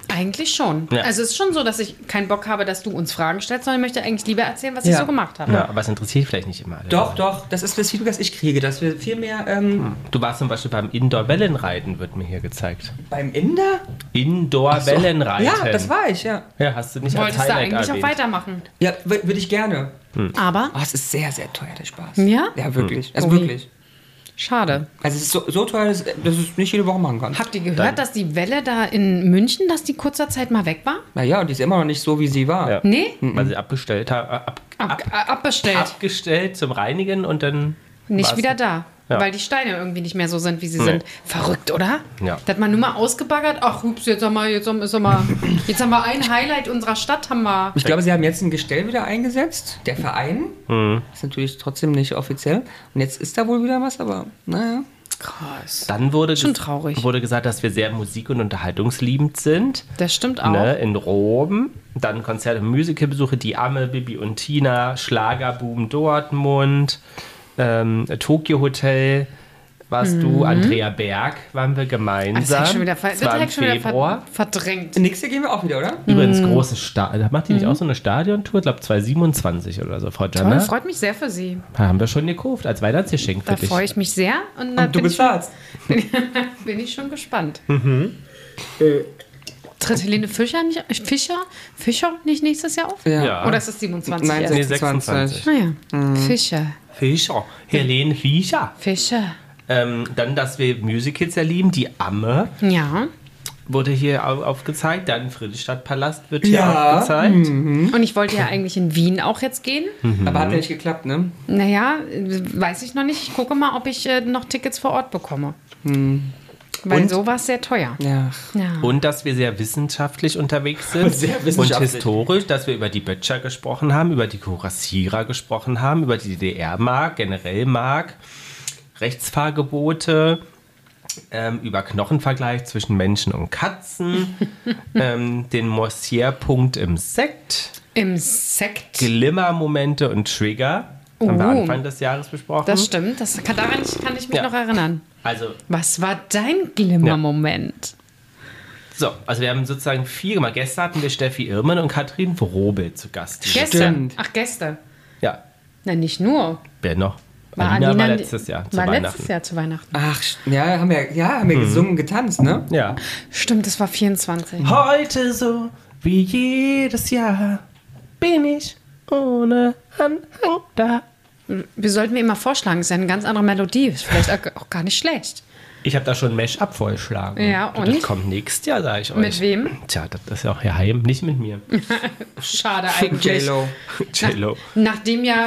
Eigentlich schon. Ja. Also es ist schon so, dass ich keinen Bock habe, dass du uns Fragen stellst, sondern ich möchte eigentlich lieber erzählen, was ich so gemacht habe. Ja, aber es interessiert vielleicht nicht immer alle. Doch, das ist das Feedback, das ich kriege, dass wir viel mehr Du warst zum Beispiel beim Indoor-Wellenreiten, wird mir hier gezeigt. beim Inder. Indoor-Wellenreiten. Ja, das war ich, ja. Ja, hast du nicht als Wolltest du Highlight eigentlich erwähnt. auch weitermachen. Ja, würde ich gerne. Aber, Oh, es ist sehr, sehr teuer, der Spaß. Ja? Ja, wirklich. Also Ui. wirklich. schade. Also es ist so teuer, dass es nicht jede Woche machen kann. Habt ihr gehört, dass die Welle da in München, dass die kurzer Zeit mal weg war? Naja, und die ist immer noch nicht so, wie sie war. Ja. Nee? Weil sie abgestellt haben. Abbestellt. Abgestellt zum Reinigen und dann. Nicht war's- wieder da. Ja. Weil die Steine irgendwie nicht mehr so sind, wie sie Nee. sind. Verrückt, oder? Ja. Da hat man nur mal ausgebaggert. Ach, hups, jetzt haben wir ein Highlight unserer Stadt, haben wir. Ich glaube, sie haben jetzt ein Gestell wieder eingesetzt, der Verein. Ist natürlich trotzdem nicht offiziell. Und jetzt ist da wohl wieder was, aber naja. Krass. Dann wurde, Schon traurig. wurde gesagt, dass wir sehr musik- und unterhaltungsliebend sind. Das stimmt auch. Ne, in Rom. Dann Konzerte und Musicalbesuche, die Amme, Bibi und Tina, Schlagerboom Dortmund, Tokyo Hotel warst du, Andrea Berg waren wir Das gemeinsam. habe ich schon wieder, Das war im Februar. verdrängt. Nächste gehen wir auch wieder, oder? Übrigens, großes Stadion. Macht die nicht auch so eine Stadiontour? Ich glaube 2027 oder so, Frau Toll, Janna. freut mich sehr für Sie. Haben wir schon gekauft, als Weihnachtsgeschenk für Da dich. freue ich mich sehr. Und, da Und du bin ich schon- bezahlst. bin ich schon gespannt. Tritt Helene Fischer nicht nächstes Jahr auf? Ja. Oder ist es 27? Nein, erst? Nee, 26. 26. Naja. Fischer. Fischer. Helene Fischer. Fischer. Dann, dass wir Musicals sehr lieben. Die Amme Ja. wurde hier aufgezeigt. Dann Friedrichstadtpalast wird hier Ja. aufgezeigt. Und ich wollte ja eigentlich in Wien auch jetzt gehen. Aber hat ja nicht geklappt, ne? Naja, weiß ich noch nicht. Ich gucke mal, ob ich noch Tickets vor Ort bekomme. Weil Und? so war es sehr teuer. Ja. Ja. Und dass wir sehr wissenschaftlich unterwegs sind. Sehr Und wissenschaftlich. historisch, dass wir über die Böttcher gesprochen haben, über die Kurassierer gesprochen haben, über die DDR-Mark, generell Mark, Rechtsfahrgebote, über Knochenvergleich zwischen Menschen und Katzen, den Morsier-Punkt im Sekt, Im Sekt. Glimmermomente und Trigger. Haben wir Oh. Anfang des Jahres besprochen. Das stimmt. Daran kann ich mich Ja. noch erinnern. Also, Was war dein Glimmermoment? so, also wir haben sozusagen 4 gemacht. Gestern hatten wir Steffi Irmann und Katrin Wrobel zu Gast. Gäste. Stimmt. Ach, Gäste. Ja, Na, nicht nur. wer noch? War Alina war Alina- letztes Jahr zu War Weihnachten. letztes Jahr zu Weihnachten. Ach, ja, haben wir gesungen, getanzt, ne? Ja. Stimmt, es war 24. Heute so wie jedes Jahr bin ich ohne Anhang da. Wir sollten mir immer vorschlagen, es ist ja eine ganz andere Melodie. Ist vielleicht auch gar nicht schlecht. Ich habe da schon Mesh-Up vorgeschlagen. Ja, Das und? kommt nächstes Jahr, sage ich euch. Mit wem? Tja, das ist ja auch geheim. Nicht mit mir. Schade eigentlich. J-Lo. Cello. Nachdem ja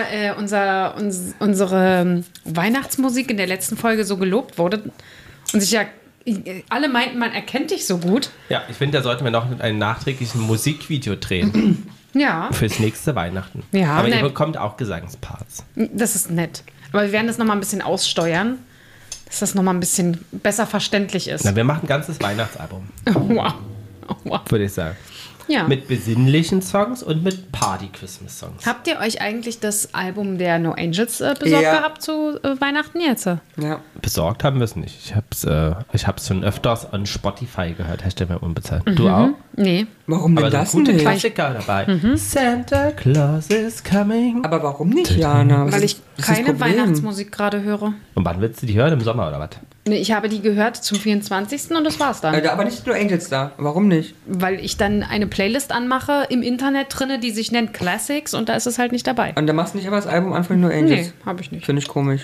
unsere Weihnachtsmusik in der letzten Folge so gelobt wurde und sich ja alle meinten, man erkennt dich so gut. Ja, ich finde, da sollten wir noch mit einem nachträglichen Musikvideo drehen. Ja, Fürs nächste Weihnachten. Ja, Aber ihr ne. bekommt auch Gesangsparts. das ist nett. Aber wir werden das nochmal ein bisschen aussteuern, dass das nochmal ein bisschen besser verständlich ist. Na, wir machen ein ganzes Weihnachtsalbum, Wow. Wow. würde ich sagen. Ja. Mit besinnlichen Songs und mit Party-Christmas-Songs. Habt ihr euch eigentlich das Album der No Angels besorgt Ja. gehabt zu Weihnachten jetzt? Ja. Besorgt haben wir es nicht. Ich hab's schon öfters on Spotify gehört. Hashtag mal unbezahlt. Du auch? Nee. Warum denn Aber das so gute nicht? Klassiker dabei. Santa Claus is coming. Aber warum nicht, Jana? Was Weil ist- ich was ist das keine Problem? Weihnachtsmusik gerade höre. Und wann willst du die hören? Im Sommer oder was? Nee, ich habe die gehört zum 24. und das war's dann. Aber nicht nur Angels da. Warum nicht? Weil ich dann eine Playlist anmache im Internet drinne, die sich nennt Classics und da ist es halt nicht dabei. Und da machst du nicht aber das Album an von nur Angels. Nee, habe ich nicht. Finde ich komisch.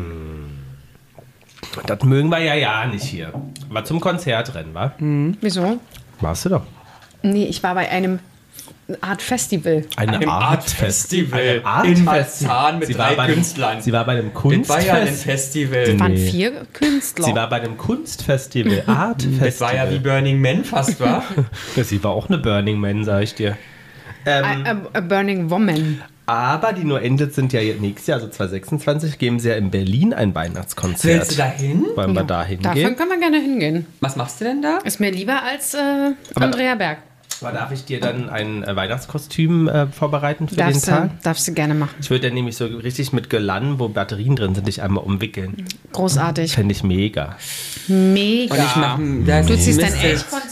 Das mögen wir ja nicht hier. War zum Konzertrennen, wa? Wieso? Warst du doch. Nee, ich war bei einem Art Festival. Einem Artfestival Einem in Artfestival. Marzahn mit Sie war 3 bei einem- Künstlern. Sie war bei einem Das war ja ein Kunstfest. Festival. Es waren Nee. 4 Künstler. Sie war bei einem Kunstfestival, Artfestival. Das war ja wie Burning Man fast, war. Sie war auch eine Burning Man, sag ich dir. A Burning Woman. Aber die No Angels sind ja jetzt nächstes Jahr, also 2026, geben sie ja in Berlin ein Weihnachtskonzert. Willst du da hin? Wollen wir da hingehen? Dafür können wir gerne hingehen. Was machst du denn da? Ist mir lieber als Andrea Berg. Aber darf ich dir dann ein Weihnachtskostüm vorbereiten für den Darfst Tag? du gerne machen. Ich würde dann nämlich so richtig mit Girlanden, wo Batterien drin sind, dich einmal umwickeln. Großartig. Fände ich mega. Mega. Und ich mache, da ist Du ziehst dein Mist-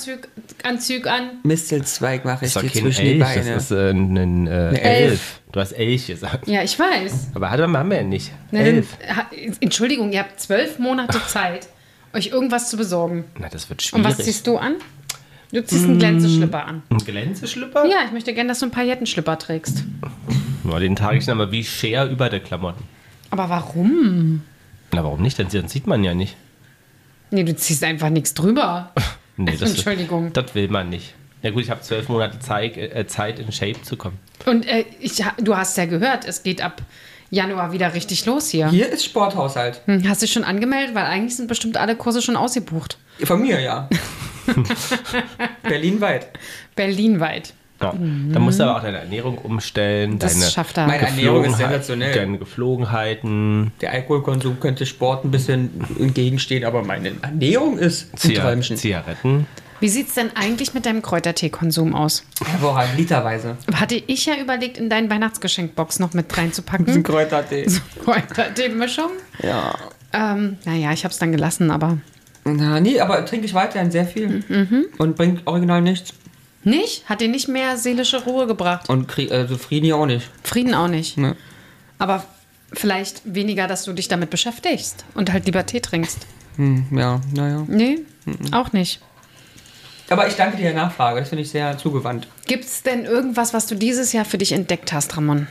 Anzug an. Mistelzweig mache ich Das dir ist doch kein zwischen die Elch, Beine. das ist ein Elf. Du hast Elch gesagt. Ja, ich weiß. Aber haben wir ja nicht. Na, Elf. Entschuldigung, ihr habt 12 Monate Zeit, euch irgendwas zu besorgen. Na, das wird Und schwierig. was ziehst du an? Du ziehst einen Glänzeschlipper an. Ein Glänzeschlipper? Ja, ich möchte gerne, dass du einen Paillettenschlipper trägst. Ja, den trage ich dann aber wie Cher über der Klamotten. Aber warum? Na, warum nicht? Dann sieht man ja nicht. Nee, du ziehst einfach nichts drüber. Nee, Also, Entschuldigung. Das will man nicht. Ja gut, ich habe 12 Monate Zeit, in Shape zu kommen. Und du hast ja gehört, es geht ab Januar wieder richtig los hier. Hier ist Sporthaushalt. Hast du dich schon angemeldet? Weil eigentlich sind bestimmt alle Kurse schon ausgebucht. Von mir, ja. Berlinweit. Berlinweit. Ja. Dann musst du aber auch deine Ernährung umstellen. Das deine schafft er. Meine Ernährung ist sensationell. Deine Geflogenheiten. Der Alkoholkonsum könnte Sport ein bisschen entgegenstehen, aber meine Ernährung ist ein Träumchen. Zigaretten. Wie sieht es denn eigentlich mit deinem Kräutertee-Konsum aus? Hervorragend, literweise. Hatte ich ja überlegt, in deine Weihnachtsgeschenkbox noch mit Ein reinzupacken. Kräutertee. Kräutertee-Mischung. Ja. Naja, ich habe es dann gelassen, aber... Na, nee, aber trinke ich weiterhin sehr viel. Und bringt original nichts. Nicht? Hat dir nicht mehr seelische Ruhe gebracht? Und Frieden auch nicht. Frieden auch nicht. Ne? Aber vielleicht weniger, dass du dich damit beschäftigst und halt lieber Tee trinkst. Ja, naja. Nee, auch nicht. Aber ich danke dir der Nachfrage, das finde ich sehr zugewandt. Gibt es denn irgendwas, was du dieses Jahr für dich entdeckt hast, Ramon?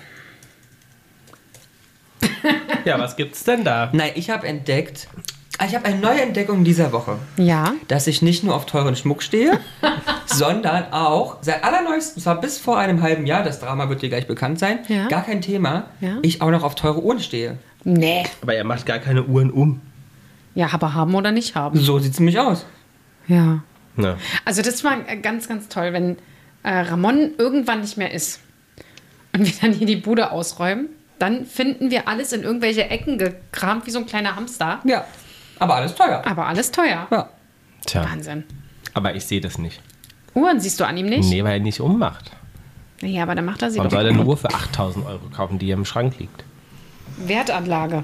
Ja, was gibt's denn da? Nein, ich habe entdeckt, ich habe eine neue Entdeckung dieser Woche, Ja. dass ich nicht nur auf teuren Schmuck stehe, sondern auch seit allerneuestem, zwar bis vor einem halben Jahr, das Drama wird dir gleich bekannt sein, Ja. gar kein Thema, Ja. ich auch noch auf teure Uhren stehe. Nee. Aber er macht gar keine Uhren um. Ja, aber haben oder nicht haben. So sieht es nämlich aus. Ja. Ja. Also das war ganz, ganz toll, wenn Ramon irgendwann nicht mehr ist und wir dann hier die Bude ausräumen, dann finden wir alles in irgendwelche Ecken gekramt, wie so ein kleiner Hamster. Ja, aber alles teuer. Aber alles teuer. Ja. Tja, Wahnsinn. aber ich sehe das nicht. Uhren siehst du an ihm nicht? Nee, weil er nicht ummacht. Ja, aber dann macht er sie Warum doch. soll er eine Uhr für 8.000 Euro kaufen, die hier im Schrank liegt? Wertanlage.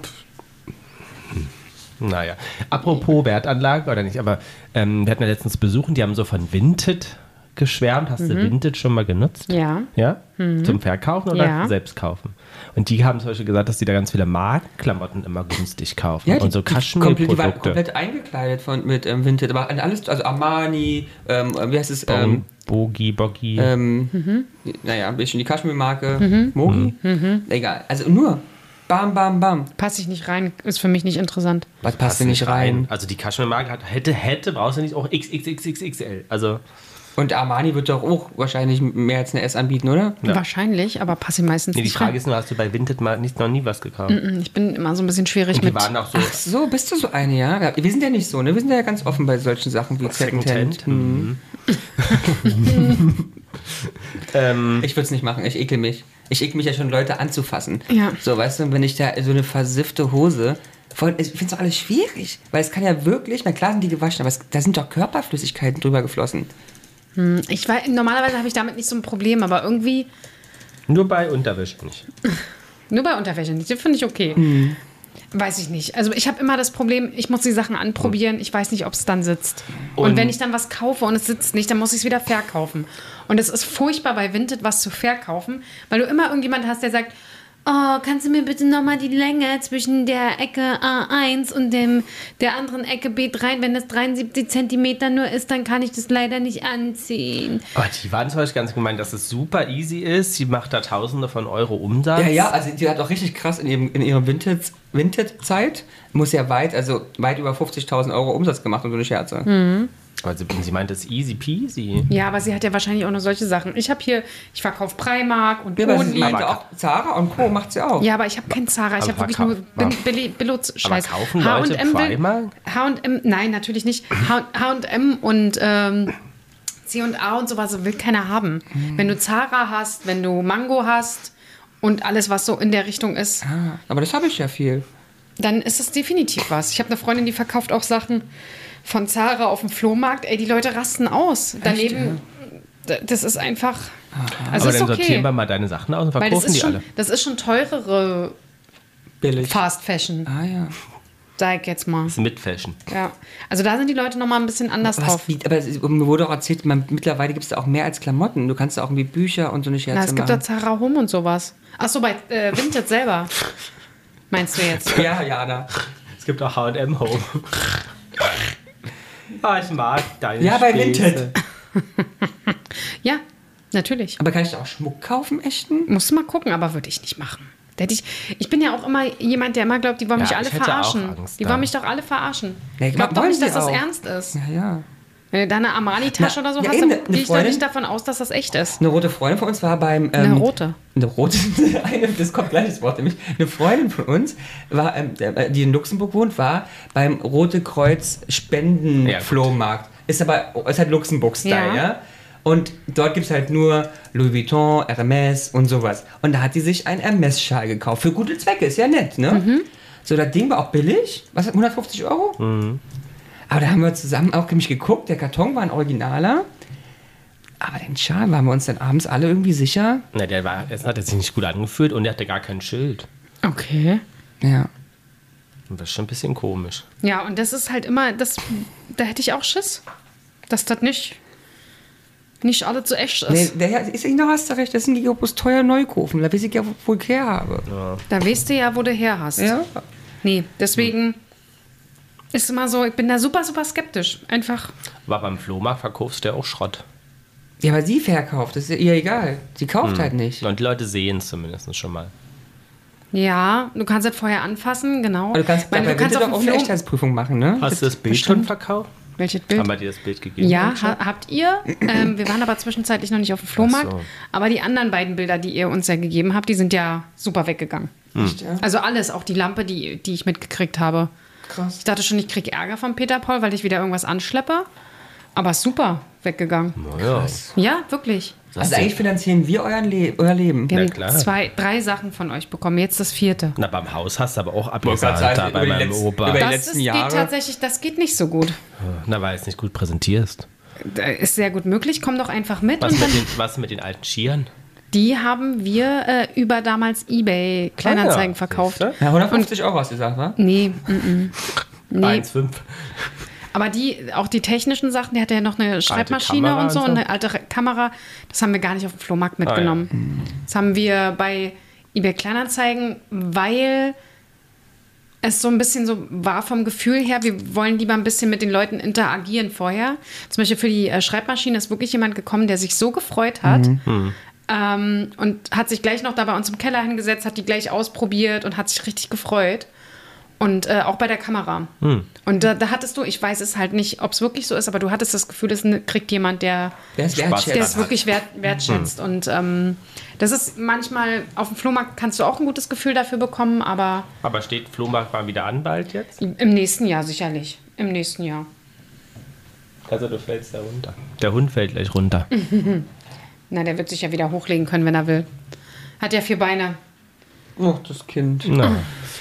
Naja, apropos Wertanlage oder nicht, aber wir hatten ja letztens Besuchen, die haben so von Vinted geschwärmt. Hast du Vinted schon mal genutzt? Ja. Ja? Zum Verkaufen oder Ja. selbst kaufen? Und die haben zum Beispiel gesagt, dass die da ganz viele Markenklamotten immer günstig kaufen. Ja, und so die waren Kaschmir-Produkte. komplett eingekleidet mit Vinted, aber an alles, also Armani, wie heißt es? Bogi. Naja, ein bisschen die Kaschmir-Marke, Mogi, egal. Also nur bam, bam, bam. Passe ich nicht rein, ist für mich nicht interessant. Was passt denn nicht rein? Also die Kaschmir-Marke hätte, brauchst du nicht auch XXXXXL. Also Und Armani wird doch auch wahrscheinlich mehr als eine S anbieten, oder? Ja. Wahrscheinlich, aber passe ich meistens nee, die nicht Frage rein. ist nur, hast du bei Vinted noch nie was gekauft? Ich bin immer so ein bisschen schwierig Und die mit... waren auch so Ach so, bist du so eine, ja? Wir sind ja nicht so, ne? Wir sind ja ganz offen bei solchen Sachen wie Secondhand. Secondhand. Ich würde es nicht machen, ich ekel mich. Ich ekel mich ja schon, Leute anzufassen. Ja. So, weißt du, wenn ich da so eine versiffte Hose... Ich finde es doch alles schwierig, weil es kann ja wirklich, na klar sind die gewaschen, aber da sind doch Körperflüssigkeiten drüber geflossen. Normalerweise habe ich damit nicht so ein Problem, aber irgendwie Nur bei Unterwäsche nicht. nur bei Unterwäsche nicht. Das finde ich okay. Weiß ich nicht. Also ich habe immer das Problem, ich muss die Sachen anprobieren, ich weiß nicht, ob es dann sitzt. Und wenn ich dann was kaufe und es sitzt nicht, dann muss ich es wieder verkaufen. Und es ist furchtbar bei Vinted, was zu verkaufen, weil du immer irgendjemand hast, der sagt, oh, kannst du mir bitte nochmal die Länge zwischen der Ecke A1 und der anderen Ecke B3, wenn das 73 Zentimeter nur ist, dann kann ich das leider nicht anziehen. Aber die waren zum Beispiel ganz gemeint, dass es super easy ist. Sie macht da Tausende von Euro Umsatz. Ja, also die hat auch richtig krass in ihrer Vinted-Zeit, muss ja weit über 50.000 Euro Umsatz gemacht und so eine Scherze. Aber sie meint, das ist easy peasy. Ja, aber sie hat ja wahrscheinlich auch nur solche Sachen. Ich verkaufe Primark und Ja, aber sie Boni. meinte auch, Zara und Co. macht sie auch. Ja, aber ich habe kein Zara, ich Aber habe wirklich nur Billo-Scheiß. Aber kaufen Leute Primark? H&M, nein, natürlich nicht. H&M und C&A und sowas will keiner haben. Wenn du Zara hast, wenn du Mango hast und alles, was so in der Richtung ist, Ah, aber das habe ich ja viel. dann ist es definitiv was. Ich habe eine Freundin, die verkauft auch Sachen von Zara auf dem Flohmarkt. Ey, die Leute rasten aus. Daneben, das ist einfach... Also Aber ist dann okay. sortieren wir mal deine Sachen aus und Weil verkaufen die alle. das ist schon teurere Billig. Fast Fashion. Ah ja. Sag ich jetzt mal. Das ist mit Fashion. Ja. Also da sind die Leute nochmal ein bisschen anders drauf. Aber mir wurde auch erzählt, mittlerweile gibt es da auch mehr als Klamotten. Du kannst da auch irgendwie Bücher und so eine Scherze Na, es gibt machen. da Zara Home und sowas. Achso, bei Vinted selber. Meinst du jetzt? Ja, Jana. Es gibt auch H&M Home. Ich mag deine Ja, bei Späße. Vinted. Ja, natürlich. Aber kann ich da auch Schmuck kaufen, echten? Musst du mal gucken, aber würde ich nicht machen. Ich bin ja auch immer jemand, der immer glaubt, die wollen mich Ja, alle ich hätte verarschen. auch Angst Die da. wollen mich doch alle verarschen. Ja, Ich glaube doch wollen nicht, sie dass das auch. ernst ist. Ja, ja. Wenn du da eine Armani-Tasche Na, oder so ja, hast, eben, dann eine gehe ich doch Freundin- nicht davon aus, dass das echt ist. Eine rote Freundin von uns war beim... Eine rote. Eine rote, das kommt gleich das Wort, nämlich eine Freundin von uns, war, die in Luxemburg wohnt, war beim Rote Kreuz Spenden-Flohmarkt. Ist halt Luxemburg-Style, Ja. ja? Und dort gibt es halt nur Louis Vuitton, Hermes und sowas. Und da hat die sich einen Hermes-Schal gekauft. Für gute Zwecke, ist ja nett, ne? So, das Ding war auch billig. Was, 150 Euro? Aber da haben wir zusammen auch nämlich geguckt. Der Karton war ein Originaler. Aber den Schal waren wir uns dann abends alle irgendwie sicher. Na, es hat sich nicht gut angefühlt und der hatte gar kein Schild. Okay. Ja. Und das ist schon ein bisschen komisch. Ja, und das ist halt immer, da hätte ich auch Schiss, dass das nicht alles so echt ist. Nee, da hast du recht, das sind die bloß teuer neu kaufen. Da weiß ich ja, wo ich her habe. Da weißt du ja, wo du her hast. Ja. Nee, deswegen ist immer so, ich bin da super, super skeptisch. Einfach, Aber beim Flohmarkt verkaufst du ja auch Schrott. Ja, aber sie verkauft, das ist ihr egal. Sie kauft halt nicht. Und die Leute sehen es zumindest schon mal. ja, du kannst das vorher anfassen, genau. Aber du kannst Weil bei Vinted auf auch dem eine Flo- Echtheitsprüfung machen, ne? Hast du das Bild bestimmt. schon verkauft? Welches Bild? Haben wir dir das Bild gegeben? Ja, habt ihr. Wir waren aber zwischenzeitlich noch nicht auf dem Flohmarkt. Ach so. Aber die anderen beiden Bilder, die ihr uns ja gegeben habt, die sind ja super weggegangen. Echt, ja? Also alles, auch die Lampe, die ich mitgekriegt habe. Krass. Ich dachte schon, ich kriege Ärger von Peter Paul, weil ich wieder irgendwas anschleppe. Aber super weggegangen. Ja. Ja, wirklich. Also eigentlich finanzieren wir euer Leben. Wir Ja, haben klar. 3 Sachen von euch bekommen, jetzt das 4. Na, beim Haus hast du aber auch Wollte gerade abgezahlt, sagen, da bei über die meinem letzten- Opa. über die Das letzten geht Jahre. tatsächlich, das geht nicht so gut. Na, weil es nicht gut präsentierst. Das ist sehr gut möglich, komm doch einfach mit. Was Und dann, mit den alten Skiern? die haben wir über damals eBay Kleinanzeigen Ah ja, verkauft. siehste. Ja, 150 Euro hast du gesagt, wa? Nee, nee. 1,5. Aber auch die technischen Sachen, die hatte ja noch eine Schreibmaschine Kamera und so und und so. eine alte Kamera, das haben wir gar nicht auf dem Flohmarkt mitgenommen. Das haben wir bei eBay Kleinanzeigen, weil es so ein bisschen so war vom Gefühl her, wir wollen lieber ein bisschen mit den Leuten interagieren vorher. Zum Beispiel für die Schreibmaschine ist wirklich jemand gekommen, der sich so gefreut hat. Und hat sich gleich noch da bei uns im Keller hingesetzt, hat die gleich ausprobiert und hat sich richtig gefreut. Und auch bei der Kamera. Und da hattest du, ich weiß es halt nicht, ob es wirklich so ist, aber du hattest das Gefühl, es kriegt jemand, der Der ist Spaß wertschätzt. es wirklich wertschätzt. Und das ist manchmal, auf dem Flohmarkt kannst du auch ein gutes Gefühl dafür bekommen, aber Aber steht Flohmarkt mal wieder an bald jetzt? im nächsten Jahr sicherlich. Im nächsten Jahr. Also du fällst da runter. Der Hund fällt gleich runter. Na, der wird sich ja wieder hochlegen können, wenn er will. Hat ja 4 Beine. Oh, das Kind. Na.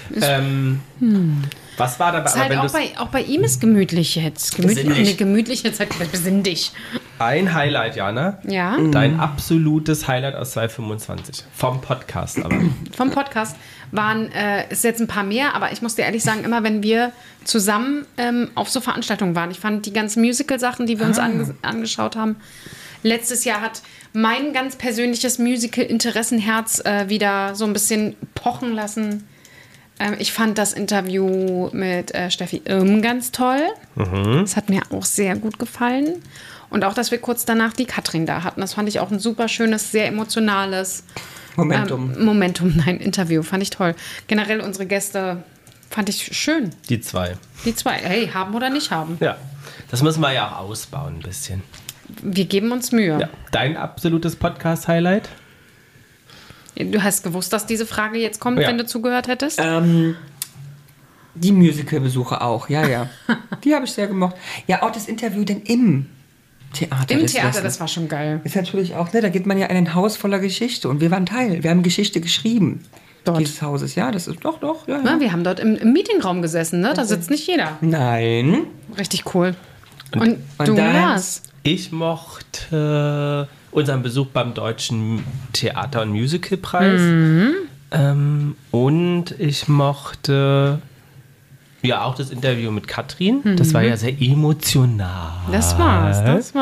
Was war dabei? Ist halt auch bei ihm ist gemütlich jetzt. Gemütlich jetzt halt besinnlich. Ein Highlight, Jana. Ja, Dein absolutes Highlight aus 2025. Vom Podcast aber. vom Podcast waren, ist jetzt ein paar mehr, aber ich muss dir ehrlich sagen, immer wenn wir zusammen auf so Veranstaltungen waren, ich fand die ganzen Musical-Sachen, die wir uns angeschaut haben, letztes Jahr hat mein ganz persönliches Musical-Interessenherz wieder so ein bisschen pochen lassen. Ich fand das Interview mit Steffi Irm ganz toll. Das hat mir auch sehr gut gefallen. Und auch, dass wir kurz danach die Katrin da hatten. Das fand ich auch ein super schönes, sehr emotionales Interview. Fand ich toll. Generell unsere Gäste fand ich schön. Die 2. Die 2, hey, haben oder nicht haben. Ja. Das müssen wir ja auch ausbauen ein bisschen. Wir geben uns Mühe. Ja. Dein absolutes Podcast-Highlight? Du hast gewusst, dass diese Frage jetzt kommt, Ja. wenn du zugehört hättest? Die Musical-Besuche auch, ja. Die habe ich sehr gemocht. Ja, auch das Interview denn im Theater. Im Theater, das war schon geil. Ist natürlich auch, ne, da geht man ja in ein Haus voller Geschichte und wir waren Teil. Wir haben Geschichte geschrieben. Dort. Dieses Hauses, ja, das ist doch, ja. Na, wir haben dort im Meetingraum gesessen, ne? Da sitzt nicht jeder. Nein. Richtig cool. Und du, dann- Lars? Ich mochte unseren Besuch beim Deutschen Theater- und Musicalpreis. Und ich mochte Ja, auch das Interview mit Katrin. Das war ja sehr emotional. Das war's.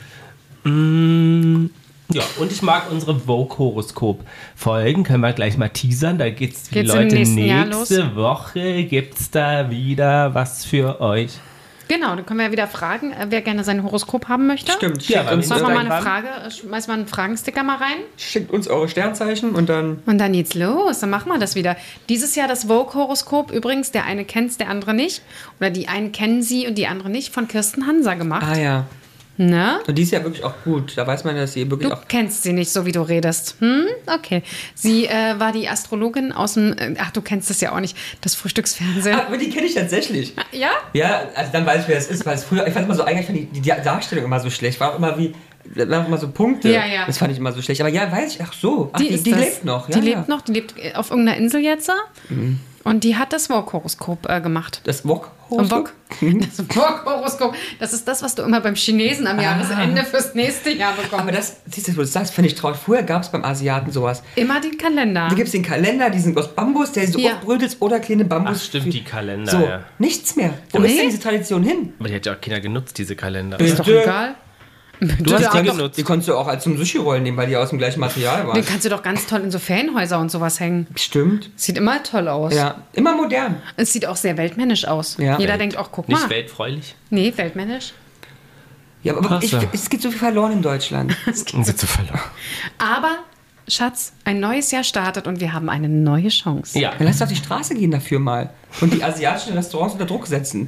Ja, und ich mag unsere Vogue-Horoskop-Folgen. Können wir gleich mal teasern. Da geht's für die Geht's im Leute nächsten Jahr los? nächste Woche. Gibt's da wieder was für euch? Genau, dann können wir ja wieder fragen, wer gerne sein Horoskop haben möchte. Stimmt, Ja, schickt weil uns, wir Machen wir mal eine Instagram. Frage, schmeiß mal einen Fragensticker mal rein. schickt uns eure Sternzeichen und dann... Und dann geht's los, dann machen wir das wieder. Dieses Jahr das Vogue-Horoskop übrigens, der eine kennt's, der andere nicht. Oder die einen kennen sie und die andere nicht, von Kirsten Hansa gemacht. Ah ja. Ne? Und die ist ja wirklich auch gut. Da weiß man, dass sie wirklich Du auch... kennst sie nicht, so wie du redest. Okay. Sie war die Astrologin aus dem, du kennst das ja auch nicht, das Frühstücksfernsehen. Aber die kenne ich tatsächlich. Ja? Ja, also dann weiß ich, wer es ist, weil es früher, ich fand immer so, eigentlich fand die Darstellung immer so schlecht, war auch immer wie, da waren immer so Punkte, Ja, ja. das fand ich immer so schlecht, aber ja, weiß ich, ach so, ach, Die die ist das. lebt noch, ja, Die ja. lebt noch, die lebt auf irgendeiner Insel jetzt. Und die hat das Vogue-Horoskop gemacht. Das Wok? Vogue. Das Vogue-Horoskop, das ist das, was du immer beim Chinesen am Jahresende fürs nächste Jahr bekommst. Aber das, siehst du, wo du das sagst, finde ich traurig. Früher gab es beim Asiaten sowas. Immer den Kalender. Da gibt es den Kalender, diesen aus Bambus, der so Ja. aufbrötet ist, oder kleine Bambus. Ach, stimmt, die Kalender, So, ja. nichts mehr. Wo Nee. ist denn diese Tradition hin? Aber die hat ja auch keiner genutzt, diese Kalender. Ist doch Bitte. egal. Du hast Die die konntest- genutzt. Die konntest du auch als zum Sushi-Rollen nehmen, weil die aus dem gleichen Material waren. Den kannst du doch ganz toll in so Ferienhäuser und sowas hängen. Stimmt. Sieht immer toll aus. Ja, immer modern. Es sieht auch sehr weltmännisch aus. Ja. Jeder denkt auch, guck Nicht mal. weltfreulich. Nee, weltmännisch. Ja, aber Krass, ja. es geht so viel verloren in Deutschland. Und sie zu verloren. Aber, Schatz, ein neues Jahr startet und wir haben eine neue Chance. Ja. Dann lass doch die Straße gehen dafür mal. Und die asiatischen Restaurants unter Druck setzen.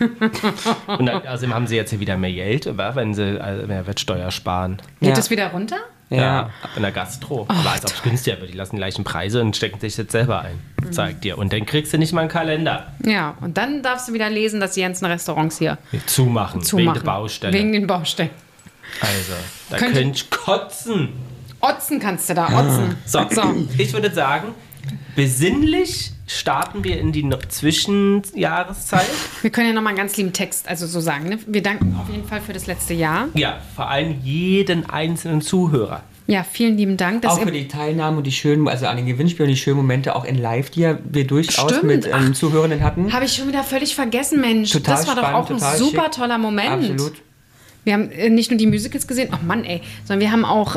Und dann, außerdem haben sie jetzt hier wieder mehr Geld, wenn sie Mehrwertsteuer sparen. Geht Ja. es wieder runter? Ja. In der Gastro. Aber als ob es günstiger wird. Die lassen die gleichen Preise und stecken sich jetzt selber ein. Zeig dir. Und dann kriegst du nicht mal einen Kalender. Ja, und dann darfst du wieder lesen, dass die ganzen Restaurants hier Zumachen. Wegen zumachen. der Baustelle. Wegen den Baustellen. Also, da Könnt- könnt ich kotzen. Otzen kannst du da, Otzen. So, ich würde sagen, besinnlich starten wir in die Zwischenjahreszeit. Wir können ja nochmal einen ganz lieben Text also so sagen. Ne? Wir danken auf jeden Fall für das letzte Jahr. Ja, vor allem jeden einzelnen Zuhörer. Ja, vielen lieben Dank, dass Auch für ihr... die Teilnahme und die schönen, also an den Gewinnspielen und die schönen Momente auch in Live, die ja wir durchaus Stimmt. mit Zuhörenden hatten. Habe ich schon wieder völlig vergessen, Mensch. Total das war doch spannend, auch ein total super schick. toller Moment. Absolut. Wir haben nicht nur die Musicals gesehen, oh Mann, ey, sondern wir haben auch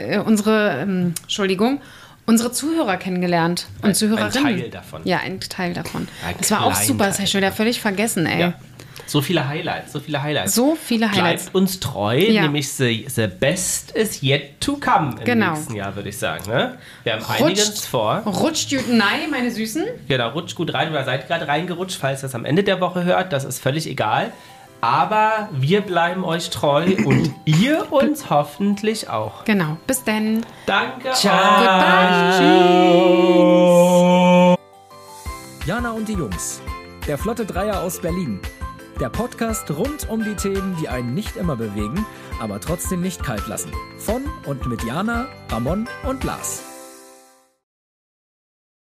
unsere Zuhörer kennengelernt und Ein Zuhörerinnen. Teil davon. Ja, ein Teil davon. Ein Das war auch kleinen super, das Teil habe ich schon wieder völlig vergessen, ey. Ja. So viele Highlights, so viele Highlights. So viele Highlights. Bleibt uns treu, Ja. nämlich the best is yet to come im Genau. nächsten Jahr, würde ich sagen. Ne? Wir haben einiges vor. Rutscht gut nein, meine Süßen. Genau, rutscht gut rein oder seid gerade reingerutscht, falls ihr es am Ende der Woche hört. Das ist völlig egal. Aber wir bleiben euch treu und ihr uns hoffentlich auch. Genau, bis denn. Danke. Goodbye. Jana und die Jungs. Der Flotte Dreier aus Berlin. Der Podcast rund um die Themen, die einen nicht immer bewegen, aber trotzdem nicht kalt lassen. Von und mit Jana, Ramon und Lars.